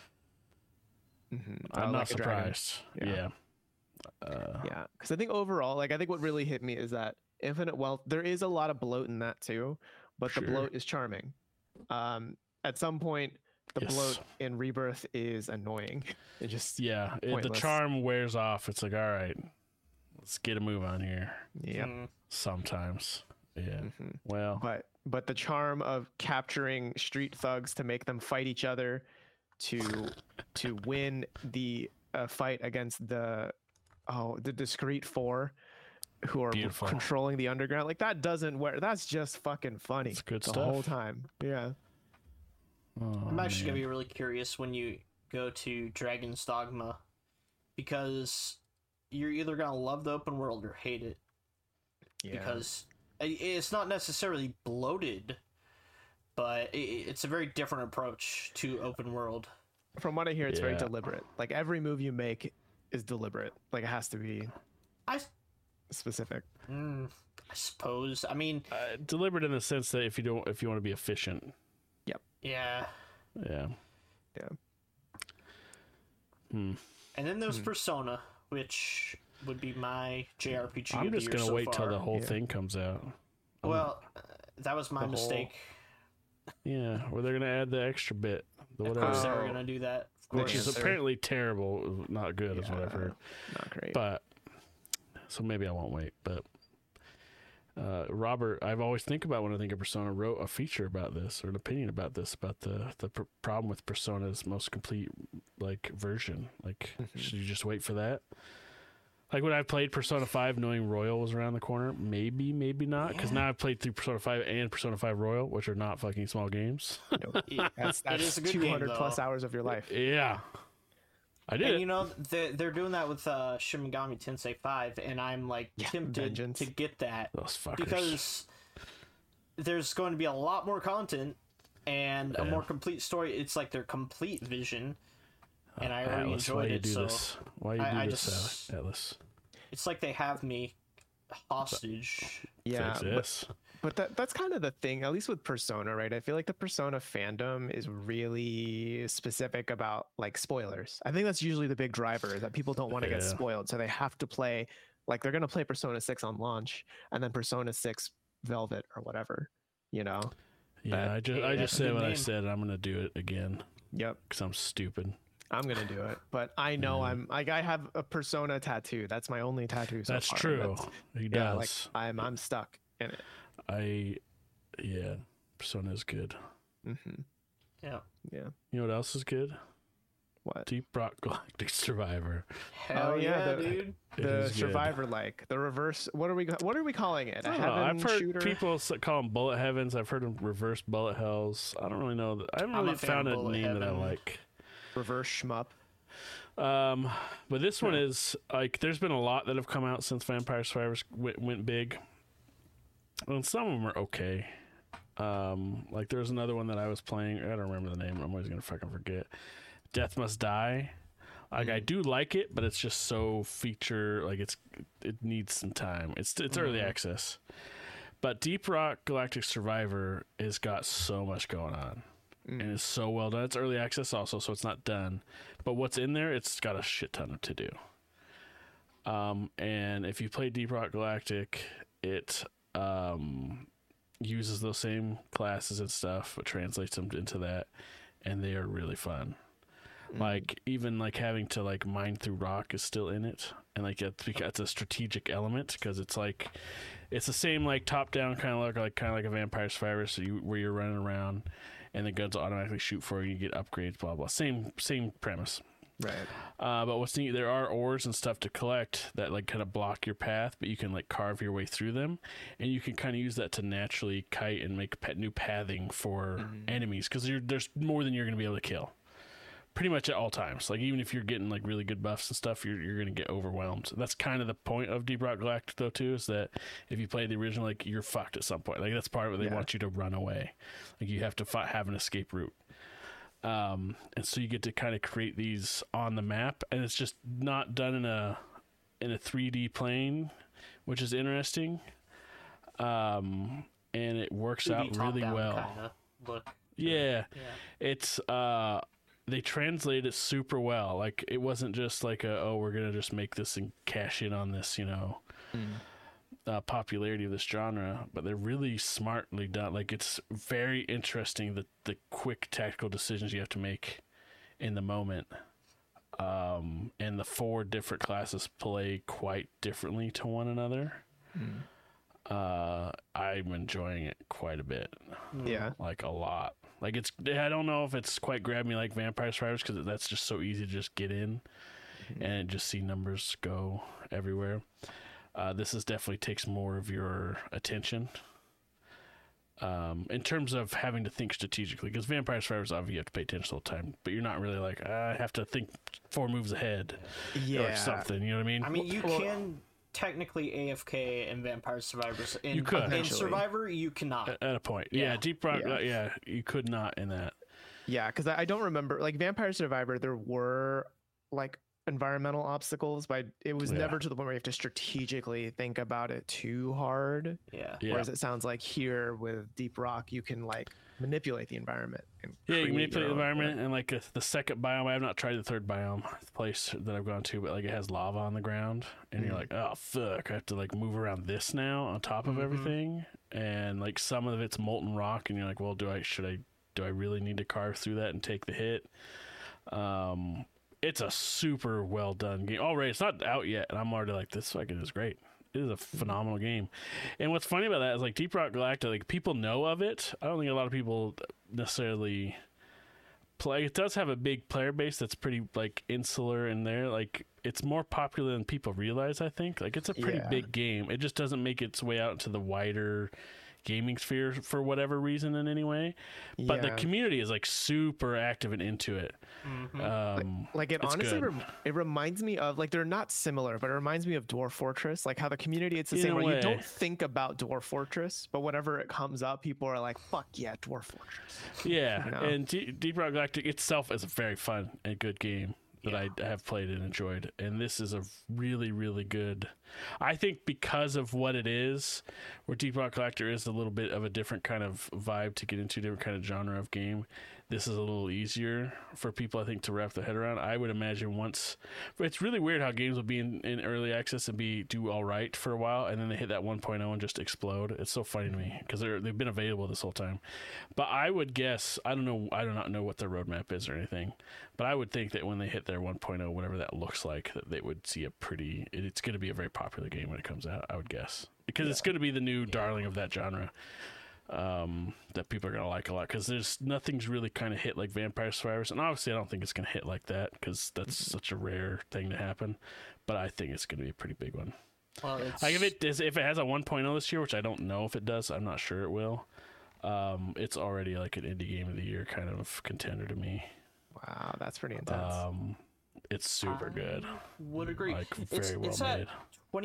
I I'm not Like a Dragon. surprised. Yeah. Yeah. Yeah, because I think overall, like I think what really hit me is that Infinite Wealth. There is a lot of bloat in that too, but the Sure. bloat is charming. At some point, the Yes. bloat in Rebirth is annoying. It just Yeah. The Pointless. charm wears off. It's like, all right, let's get a move on here. yeah. Sometimes. Yeah. Well, But the charm of capturing street thugs to make them fight each other to win the fight against the discreet 4 who are Beautiful. controlling the underground, like that doesn't wear. That's just fucking funny. It's good the stuff. whole time. Yeah. I'm actually gonna be really curious when you go to Dragon's Dogma, because you're either gonna love the open world or hate it. Yeah. Because it's not necessarily bloated, but it's a very different approach to open world. From what I hear, it's very Yeah. deliberate. Like every move you make is deliberate. Like it has to be I specific. suppose. I mean, deliberate in the sense that if you want to be efficient. yeah. Yeah. Yeah. And then there's Persona, which would be my JRPG. I'm of the just year gonna so wait till far. the whole thing comes out. Well, that was my The whole- mistake. Yeah, where they're gonna add the extra bit, the Of whatever, course, they were Oh. gonna do that. Of which course. is apparently terrible, not good, is what I've heard. Not great. But so maybe I won't wait. But Robert, I've always think about when I think of Persona, wrote a feature about this or an opinion about this, about the problem with Persona's most complete like version. Like, should you just wait for that? Like when I played Persona 5, knowing Royal was around the corner, maybe not, because now I've played through Persona 5 and Persona 5 Royal, which are not fucking small games. That's It is a good game, 200 plus though. hours of your life. Yeah, I did. And it. you know they're doing that with Shin Megami Tensei 5, and I'm like tempted Vengeance. to get that Those fuckers. because there's going to be a lot more content and a Yeah. more complete story. It's like their complete vision, and I already Atlas, why enjoyed you it. do So this? Why you I do this, just- Atlas? it's like they have me hostage. Yeah, Fix this. but that's kind of the thing, at least with Persona, right? I feel like the Persona fandom is really specific about like spoilers. I think that's usually the big driver, is that people don't want to get Yeah. spoiled, so they have to play, like they're gonna play Persona 6 on launch, and then Persona 6 Velvet or whatever, you know? Yeah, That- I that's just a said good what I name. said. I'm gonna do it again Yep, because I'm stupid. I'm gonna do it. But I know Yeah. I'm like, I have a Persona tattoo. That's my only tattoo so That's far. true. That's- He Yeah, like does. I'm stuck in it. Yeah, Persona is good. hmm Yeah. Yeah. You know what else is good? What? Deep Rock Galactic Survivor. Hell yeah, dude. It The is good. Survivor, like the reverse. What are we calling it? I A don't know. heaven I've heard shooter? people call them bullet heavens. I've heard them reverse bullet hells. I don't really know. I haven't I'm a really fan found of a bullet name that I heaven. like. Reverse shmup. But this one is like, there's been a lot that have come out since Vampire Survivors went big, and some of them are okay. Like there's another one that I was playing. I don't remember the name. I'm always gonna fucking forget. Death Must Die. Like I do like it, but it's just so feature. Like it needs some time. It's early access. But Deep Rock Galactic Survivor has got so much going on. And it's so well done. It's early access also, so it's not done. But what's in there, it's got a shit ton to do. And if you play Deep Rock Galactic, it uses those same classes and stuff, but translates them into that, and they are really fun. Like even like having to like mine through rock is still in it, and like it's a strategic element because it's like it's the same like top down kind of like a Vampire Survivor, so where you're running around and the guns will automatically shoot for you, you get upgrades, blah blah. Same premise. Right. But what's neat, there are ores and stuff to collect that like kind of block your path, but you can like carve your way through them, and you can kind of use that to naturally kite and make new pathing for enemies because there's more than you're going to be able to kill. Pretty much at all times. Like even if you're getting like really good buffs and stuff, you're going to get overwhelmed. That's kind of the point of Deep Rock Galactic though too, is that if you play the original, like you're fucked at some point. Like that's part of it. They want you to run away. Like you have to have an escape route. And so you get to kind of create these on the map, and it's just not done in a 3D plane, which is interesting. And it works 2D out really top-down well. kinda look. Yeah. Yeah. It's they translate it super well. Like it wasn't just like we're gonna just make this and cash in on this, popularity of this genre, but they're really smartly done. Like it's very interesting the quick tactical decisions you have to make in the moment. And the 4 different classes play quite differently to one another. I'm enjoying it quite a bit. Yeah. Like a lot. Like I don't know if it's quite grabbed me like Vampire Survivors because that's just so easy to just get in and just see numbers go everywhere. This is definitely takes more of your attention in terms of having to think strategically, because Vampire Survivors obviously you have to pay attention all the time, but you're not really like I have to think 4 moves ahead or something. You know what I mean? I mean, you can technically AFK in Vampire Survivors. You could. In Eventually. Survivor, you cannot. At a point, Yeah. Deep Rock, Yeah. you could not in that. Yeah, because I don't remember, like Vampire Survivor, there were like environmental obstacles, but it was Yeah. never to the point where you have to strategically think about it too hard. Yeah. Yeah. Whereas it sounds like here with Deep Rock, you can like manipulate the environment. And Yeah, you create can manipulate your the own- environment, and like the second biome, I have not tried the third biome, the place that I've gone to, but like it has lava on the ground, and you're like, oh fuck, I have to like move around this now on top of everything, and like some of it's molten rock, and you're like, well, do I really need to carve through that and take the hit? It's a super well done game. Already, it's not out yet, and I'm already like, this fucking is great. It is a phenomenal game. And what's funny about that is like Deep Rock Galactic, like people know of it. I don't think a lot of people necessarily play. It does have a big player base that's pretty like insular in there. Like it's more popular than people realize, I think. Like it's a pretty Yeah. big game. It just doesn't make its way out into the wider gaming sphere for whatever reason in any way. But the Yeah. community is like super active and into it. Like it It's honestly good. it reminds me of, like, they're not similar, but it reminds me of Dwarf Fortress, like how the community, it's the In same a way. You way. don't think about Dwarf Fortress, but whenever it comes up, people are like, fuck yeah, Dwarf Fortress. Yeah, know? and Deep Rock Galactic itself is a very fun and good game that I have played and enjoyed. And this is a really, really good. I think because of what it is, where Deep Rock Galactic is a little bit of a different kind of vibe to get into, different kind of genre of game. This is a little easier for people, I think, to wrap their head around. I would imagine once, but it's really weird how games will be in early access and do all right for a while, and then they hit that 1.0 and just explode. It's so funny to me because they've been available this whole time. But I would guess, I do not know what their roadmap is or anything, but I would think that when they hit their 1.0, whatever that looks like, that they would see it's going to be a very popular game when it comes out, I would guess, because it's going to be the new darling of that genre. That people are going to like a lot, because nothing's really kind of hit like Vampire Survivors, and obviously I don't think it's going to hit like that because that's such a rare thing to happen, but I think it's going to be a pretty big one. Well, it's, Like if it has a 1.0 this year, which I don't know if it does, I'm not sure it will. It's already like an indie game of the year kind of contender to me. Wow, that's pretty intense. It's super good, would agree. like very well it's made. at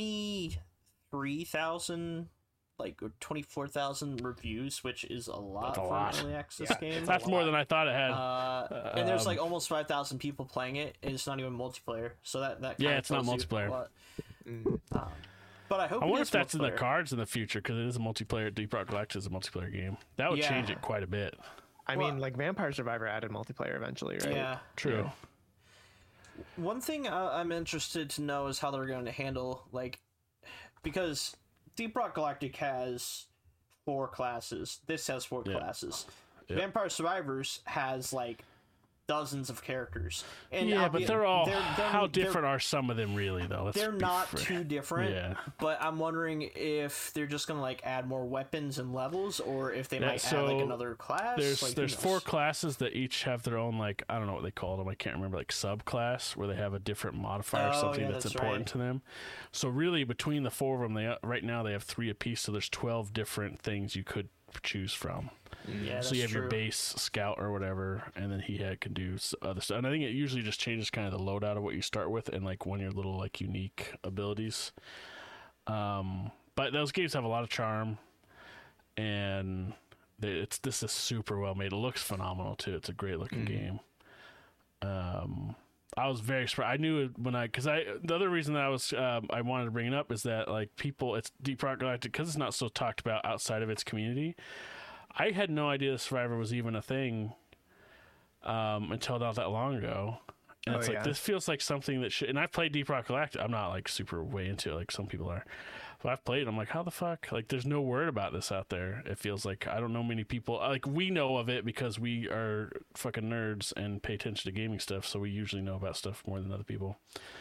23,000, like, or 24,000 reviews, which is a lot That's a for lot. an early access Yeah, game. That's more than I thought it had. And there's like almost 5,000 people playing it, and it's not even multiplayer. So that Yeah, kinda it's not tells you multiplayer. a lot. But I hope. I it wonder is if that's in the multiplayer. cards in the future, because it is a multiplayer. Deep Rock Galactic is a multiplayer game. That would Yeah. change it quite a bit. I well- mean, like Vampire Survivor added multiplayer eventually, right? Yeah. True. One thing I'm interested to know is how they're going to handle, like, because Deep Rock Galactic has 4 classes. This has 4 Yeah. classes. Yeah. Vampire Survivors has like dozens of characters. And Yeah, but albeit they're all. they're- How different are some of them really, though? Let's They're be not fair. too different. Yeah. But I'm wondering if they're just gonna like add more weapons and levels, or if they Yeah, might add like so another class. There's like, who there's knows? 4 classes that each have their own, like, I don't know what they call them. I can't remember, like subclass where they have a different modifier or Oh, something yeah, that's that's important right. to them. So really, between the 4 of them, right now they have 3 apiece. So there's 12 different things you could choose from. Yeah, that's So you have your true. base scout or whatever, and then can do other stuff. And I think it usually just changes kind of the loadout of what you start with and like one of your little like unique abilities. But those games have a lot of charm, and this is super well made. It looks phenomenal too. It's a great looking game. I was very surprised. I knew it the other reason that I wanted to bring it up is that like it's Deep Rock Galactic, because it's not so talked about outside of its community. I had no idea the Survivor was even a thing until not that long ago. And Oh, it's like, yeah. this feels like something that should. And I've played Deep Rock Galactic. I'm not like super way into it like some people are. But I've played it. I'm like, how the fuck? Like, there's no word about this out there. It feels like I don't know many people. Like, we know of it because we are fucking nerds and pay attention to gaming stuff. So we usually know about stuff more than other people.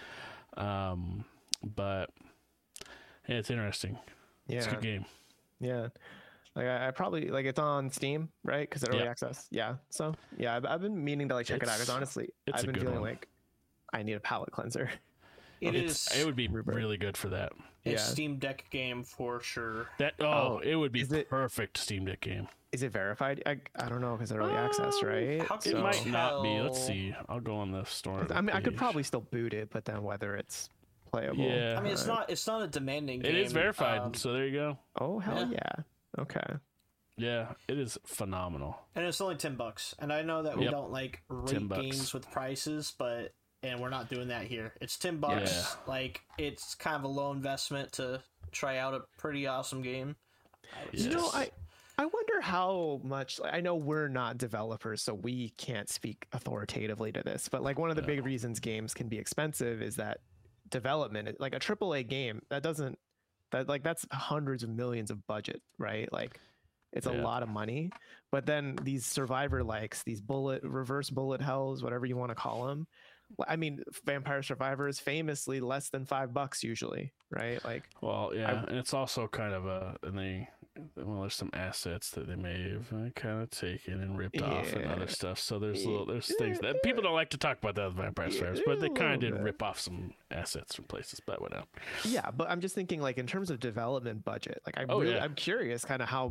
But yeah, it's interesting. Yeah. It's a good game. Yeah. Like I probably, like, it's on Steam, right? Because early Yeah. access. Yeah. So yeah, I've been meaning to like check it out, because honestly, it's I've a been good feeling one. like I need a palate cleanser. It would be really good for that. a yeah. Steam Deck game for sure. It would be is it- perfect Steam Deck game. Is it verified? I don't know, because early access, right? how can It you might not be. tell? Let's see. I'll go on the store. I mean, I could page. probably still boot it, but then whether it's playable. Yeah. I mean, it's not a demanding It game. is verified, so there you go. Oh hell Yeah. yeah. Okay. Yeah, it is phenomenal. and it's only $10. And I know that we Yep. don't like rate $10. games with prices, and we're not doing that here. It's $10. Yeah. Like, it's kind of a low investment to try out a pretty awesome game. You know, Yes. I wonder how much. I know we're not developers, so we can't speak authoritatively to this. But like, one of the big reasons games can be expensive is that development, like a AAA game, that's hundreds of millions of budget, right? Like, it's a Yeah. lot of money. But then these survivor likes, these reverse bullet hells, whatever you want to call them. I mean, Vampire Survivor is famously less than $5 usually, right? Like, Well, yeah, and it's also kind of there's some assets that they may have kind of taken and ripped off and other Yeah. stuff. So there's things that people don't like to talk about that with Vampire Survivors, but they a kind of little did bit. rip off some assets from places, but whatever. yeah, but I'm just thinking, like, in terms of development budget, like Oh, yeah. I'm curious kind of how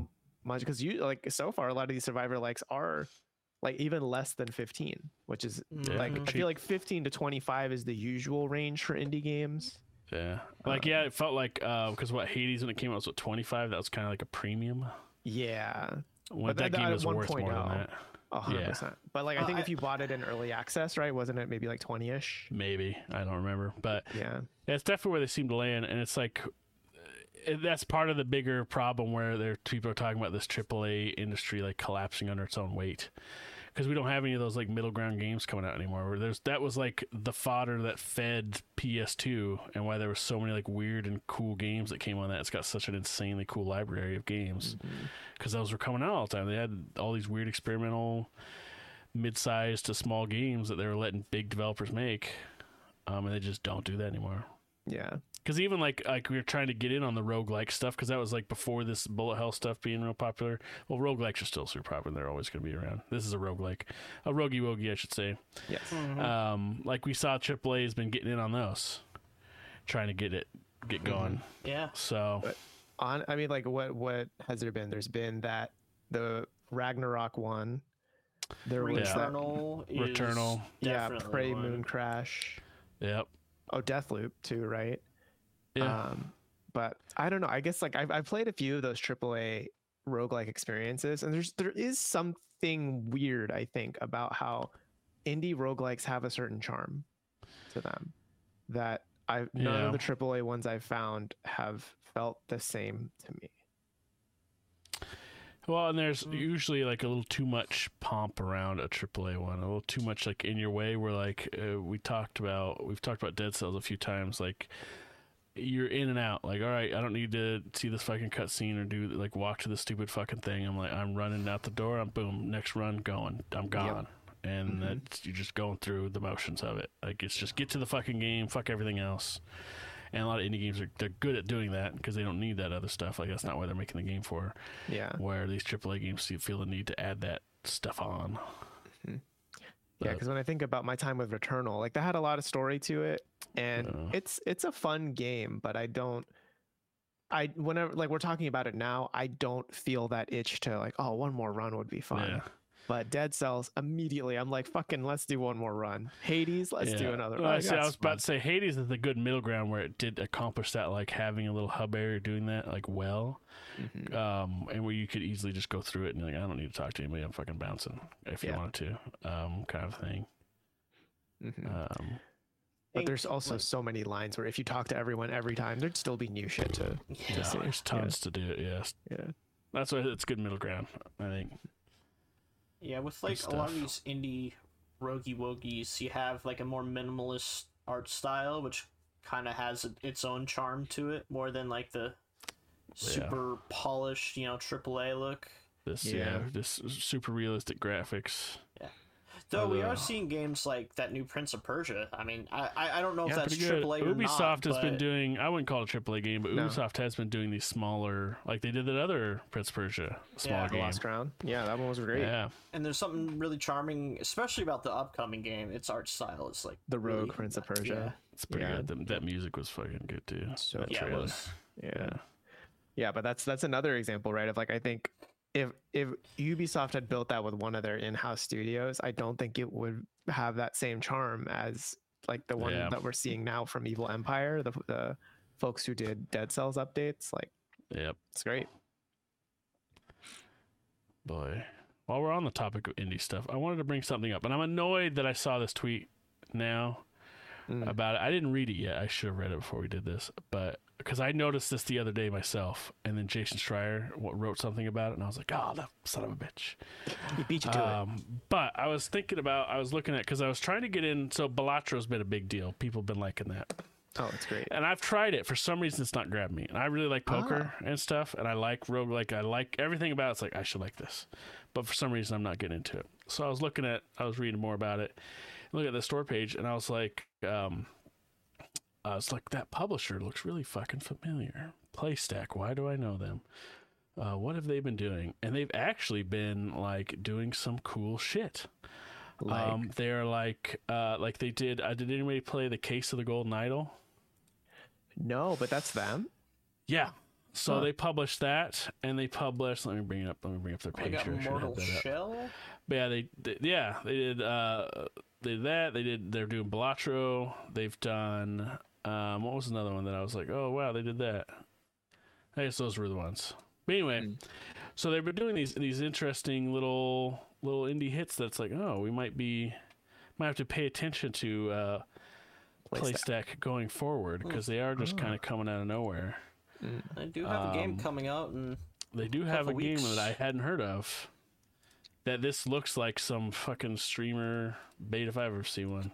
much because you like so far a lot of these survivor likes are like even less than 15, which is like I feel like 15 to 25 is the usual range for indie games. Yeah, like it felt like because what Hades when it came out was what 25. That was kind of like a premium. Yeah, When that game was worth more than that. 100%. But like I think if you bought it in early access, right, wasn't it maybe like 20ish? Maybe, I don't remember, but yeah, it's definitely where they seem to land, and it's like that's part of the bigger problem where people are talking about this AAA industry like collapsing under its own weight. Because we don't have any of those like middle ground games coming out anymore. Where that was like the fodder that fed PS2, and why there were so many like weird and cool games that came on that. It's got such an insanely cool library of games because those were coming out all the time. They had all these weird experimental, mid-sized to small games that they were letting big developers make, and they just don't do that anymore. Yeah. Because even like we were trying to get in on the roguelike stuff because that was like before this bullet hell stuff being real popular. Well, roguelikes are still super popular. They're always going to be around. This is a roguelike. A roguey wogie, I should say. Yes. Like we saw AAA has been getting in on those. Trying to get going. Yeah. So. But I mean, like what has there been? There's been that the Ragnarok one. There was Returnal. Returnal. Yeah, Prey Moon Crash. Yep. Oh, Deathloop too, right? Yeah. But I don't know. I guess like I've played a few of those AAA roguelike experiences, and there is something weird, I think, about how indie roguelikes have a certain charm to them that none of the AAA ones I've found have felt the same to me. Well, and there's usually like a little too much pomp around a AAA one, a little too much like in your way. Where like we've talked about Dead Cells a few times. Like you're in and out. Like, all right, I don't need to see this fucking cutscene or do like walk to the stupid fucking thing. I'm running out the door. I'm boom, next run going. I'm gone. Yep. And that's, you're just going through the motions of it. Like it's just get to the fucking game, fuck everything else. And a lot of indie games they're good at doing that because they don't need that other stuff. Like that's not why they're making the game for. Yeah. Where these AAA games feel the need to add that stuff on. Yeah, because when I think about my time with Returnal, like that had a lot of story to it, and it's a fun game. But whenever like we're talking about it now, I don't feel that itch to like, oh, one more run would be fun. Yeah. But Dead Cells, immediately, I'm like, fucking, let's do one more run. Hades, let's do another run. I was about to say, Hades is the good middle ground where it did accomplish that, like having a little hub area doing that, like and where you could easily just go through it and you're like, I don't need to talk to anybody, I'm fucking bouncing if you wanted to, kind of thing. But there's also so many lines where if you talk to everyone every time, there'd still be new shit to see. There's tons to do it, yes. Yeah. That's why it's good middle ground, I think. Yeah, with like a lot of these indie roguey wogies, you have like a more minimalist art style, which kind of has its own charm to it, more than like the super polished, AAA look. This super realistic graphics. Yeah. Though we are seeing games like that new Prince of Persia. I mean, I don't know if that's AAA or not. Ubisoft has been doing, I wouldn't call it a AAA game, but Ubisoft has been doing these smaller, like they did that other Prince of Persia small game. Lost Crown. Yeah, that one was great. Yeah. And there's something really charming, especially about the upcoming game. Its art style is like the Rogue Prince of Persia. Yeah. It's pretty good. That music was fucking good too. So it was. Yeah, but that's another example, right? Of like, I think if Ubisoft had built that with one of their in-house studios, I don't think it would have that same charm as like the one that we're seeing now from Evil Empire, the folks who did Dead Cells updates. Like, it's great. Boy, while we're on the topic of indie stuff, I wanted to bring something up, and I'm annoyed that I saw this tweet now about it. I didn't read it yet. I should have read it before we did this, but because I noticed this the other day myself, and then Jason Schreier wrote something about it, and I was like, oh, that son of a bitch. He beat you to it. But I was looking at, because I was trying to get in, so Balatro's been a big deal. People have been liking that. Oh, it's great. And I've tried it. For some reason, it's not grabbing me. And I really like poker and stuff, and I like roguelike. I like everything about it. It's like, I should like this. But for some reason, I'm not getting into it. So I was reading more about it, look at the store page, and I was like, that publisher looks really fucking familiar. PlayStack, why do I know them? What have they been doing? And they've actually been like doing some cool shit. They're like they did. Did anybody play The Case of the Golden Idol? No, but that's them. Yeah. So they published that, and they published. Let me bring it up. Let me bring up their I page got here. I should have Mortal that up. Shell. But yeah, they did that. They're doing Balatro. They've done what was another one that I was like, oh wow, they did that. I guess those were the ones. But anyway, so they've been doing these interesting little indie hits that's like, oh, we might have to pay attention to PlayStack going forward, because they are just kind of coming out of nowhere. I do have a game coming out, and they do have a weeks. game that I hadn't heard of. That this looks like some fucking streamer bait if I ever see one.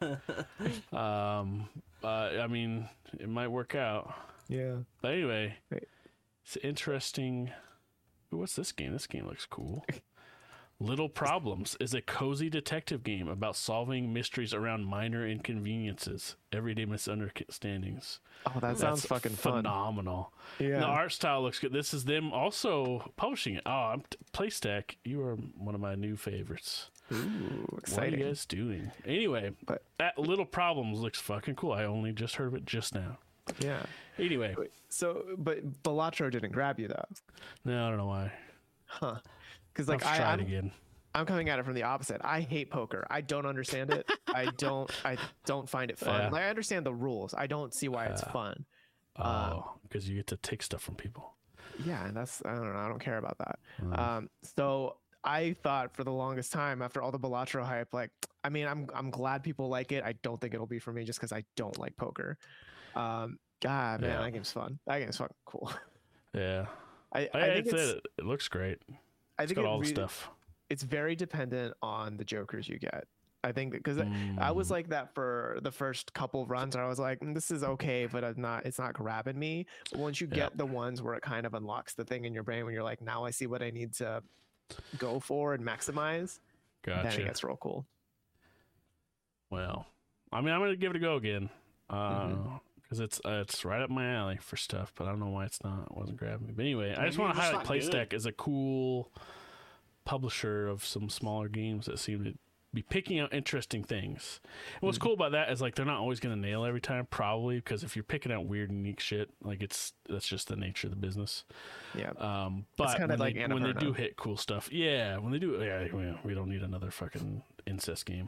I mean, it might work out. Yeah. But anyway, Right. it's interesting. Ooh, what's this game? This game looks cool. Little Problems is a cozy detective game about solving mysteries around minor inconveniences, everyday misunderstandings. Oh, that sounds fucking fun. Phenomenal. Yeah. The art style looks good. This is them also publishing it. Oh, PlayStack, you are one of my new favorites. Ooh, What are exciting. you guys doing? Anyway, But- that Little Problems looks fucking cool. I only just heard of it just now. Yeah. Anyway, So, but Balatro didn't grab you though, no, I don't know why. huh? Because I'll like have to try it I'm again. coming at it from the opposite. I hate poker. I don't understand it. I don't find it fun. Yeah. Like I understand the rules. I don't see why it's fun. Oh, because you get to take stuff from people. Yeah, and that's I don't know. I don't care about that. So I thought for the longest time after all the Balatro hype, like I mean, I'm glad people like it. I don't think it'll be for me just because I don't like poker. God, man, Yeah. that game's fun. That game's fucking cool. Yeah, I think it's it's it looks great. I It's think got it all the really- stuff. it's very dependent on the jokers you get. I think because I was like that for the first couple of runs where I was like, this is okay, but it's not grabbing me. But once you get the ones where it kind of unlocks the thing in your brain when you're like, now I see what I need to go for and maximize, then it Gotcha. gets real cool. Well, I mean, I'm gonna give it a go again, Mm-hmm. because it's right up my alley for stuff. But I don't know why it wasn't grabbing me. But anyway, I just Maybe want to you're highlight just not good. PlayStack as a cool publisher of some smaller games that seem to be picking out interesting things. And what's cool about that is like they're not always going to nail every time, probably, because if you're picking out weird, unique shit, like that's just the nature of the business. Yeah. But kinda when, like when they do Annapurna. hit cool stuff, yeah, when they do, yeah, we don't need another fucking incest game.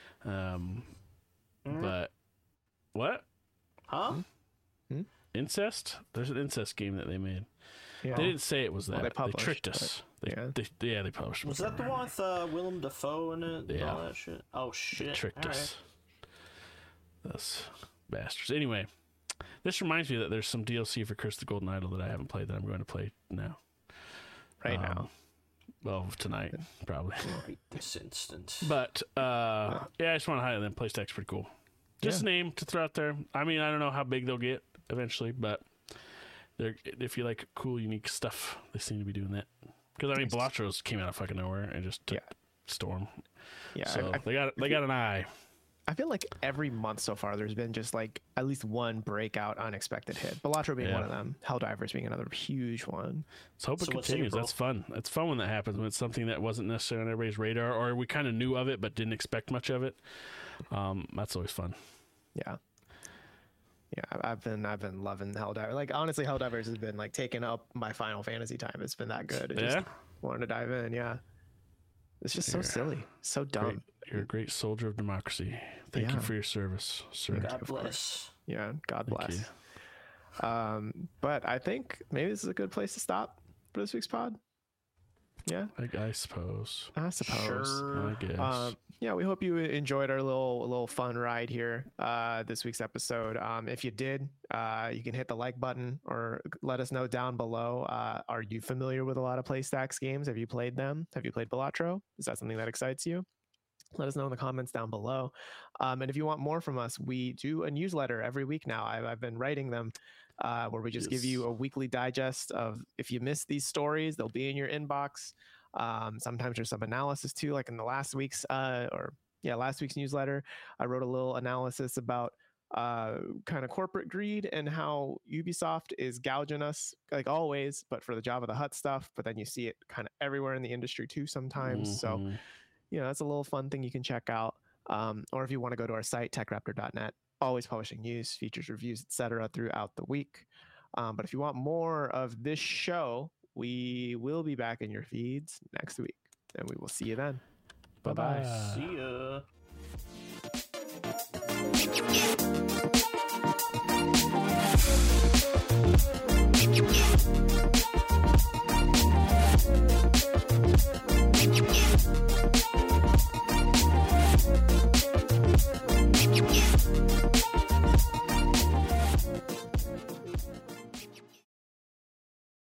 But what huh? incest? There's an incest game that they made. Yeah. They didn't say it was that. Well, they they published, tricked but- us. yeah. They published. Was that the one with Willem Dafoe in it and Yeah. all that shit? Oh shit! They tricked All us. Those bastards. Anyway, this reminds me that there's some DLC for Curse of the Golden Idol that I haven't played that I'm going to play now. Right now. Well, tonight, probably. Right this instant. But yeah, I just want to highlight them. PlayStack's pretty cool. Just a name to throw out there. I mean, I don't know how big they'll get eventually, but if you like cool, unique stuff, they seem to be doing that. Because I mean, Balatros came out of fucking nowhere and just took Storm. Yeah. So they got an eye. I feel like every month so far, there's been just like at least one breakout unexpected hit. Balatro being Yeah. one of them. Helldivers being another huge one. So hope it So what's continues. April? That's fun. It's fun when that happens, when it's something that wasn't necessarily on everybody's radar, or we kind of knew of it but didn't expect much of it. That's always fun. Yeah. Yeah, I've been loving Helldivers. Like honestly, Helldivers has been like taking up my Final Fantasy time. It's been that good. I Yeah? just wanted to dive in. Yeah. It's just so silly, so dumb. Great. You're a great soldier of democracy. Thank you Yeah. for your service, sir. God of bless. Yeah, God Thank bless. you. But I think maybe this is a good place to stop for this week's pod. Yeah, I suppose. I suppose. Sure. I guess. Yeah, we hope you enjoyed our little fun ride here this week's episode. If you did, you can hit the like button or let us know down below. Are you familiar with a lot of PlayStacks games? Have you played them? Have you played Balatro? Is that something that excites you? Let us know in the comments down below. And if you want more from us, we do a newsletter every week now. I've been writing them where we just give you a weekly digest of if you miss these stories, they'll be in your inbox. Sometimes there's some analysis too, like in the last week's newsletter, I wrote a little analysis about kind of corporate greed and how Ubisoft is gouging us like always, but for the Java the Hutt stuff. But then you see it kind of everywhere in the industry too sometimes. So Mhm. that's a little fun thing you can check out. Or if you want to go to our site, techraptor.net, always publishing news, features, reviews, etc. throughout the week. But if you want more of this show, we will be back in your feeds next week, and we will see you then. Bye-bye. See ya. We'll be right back.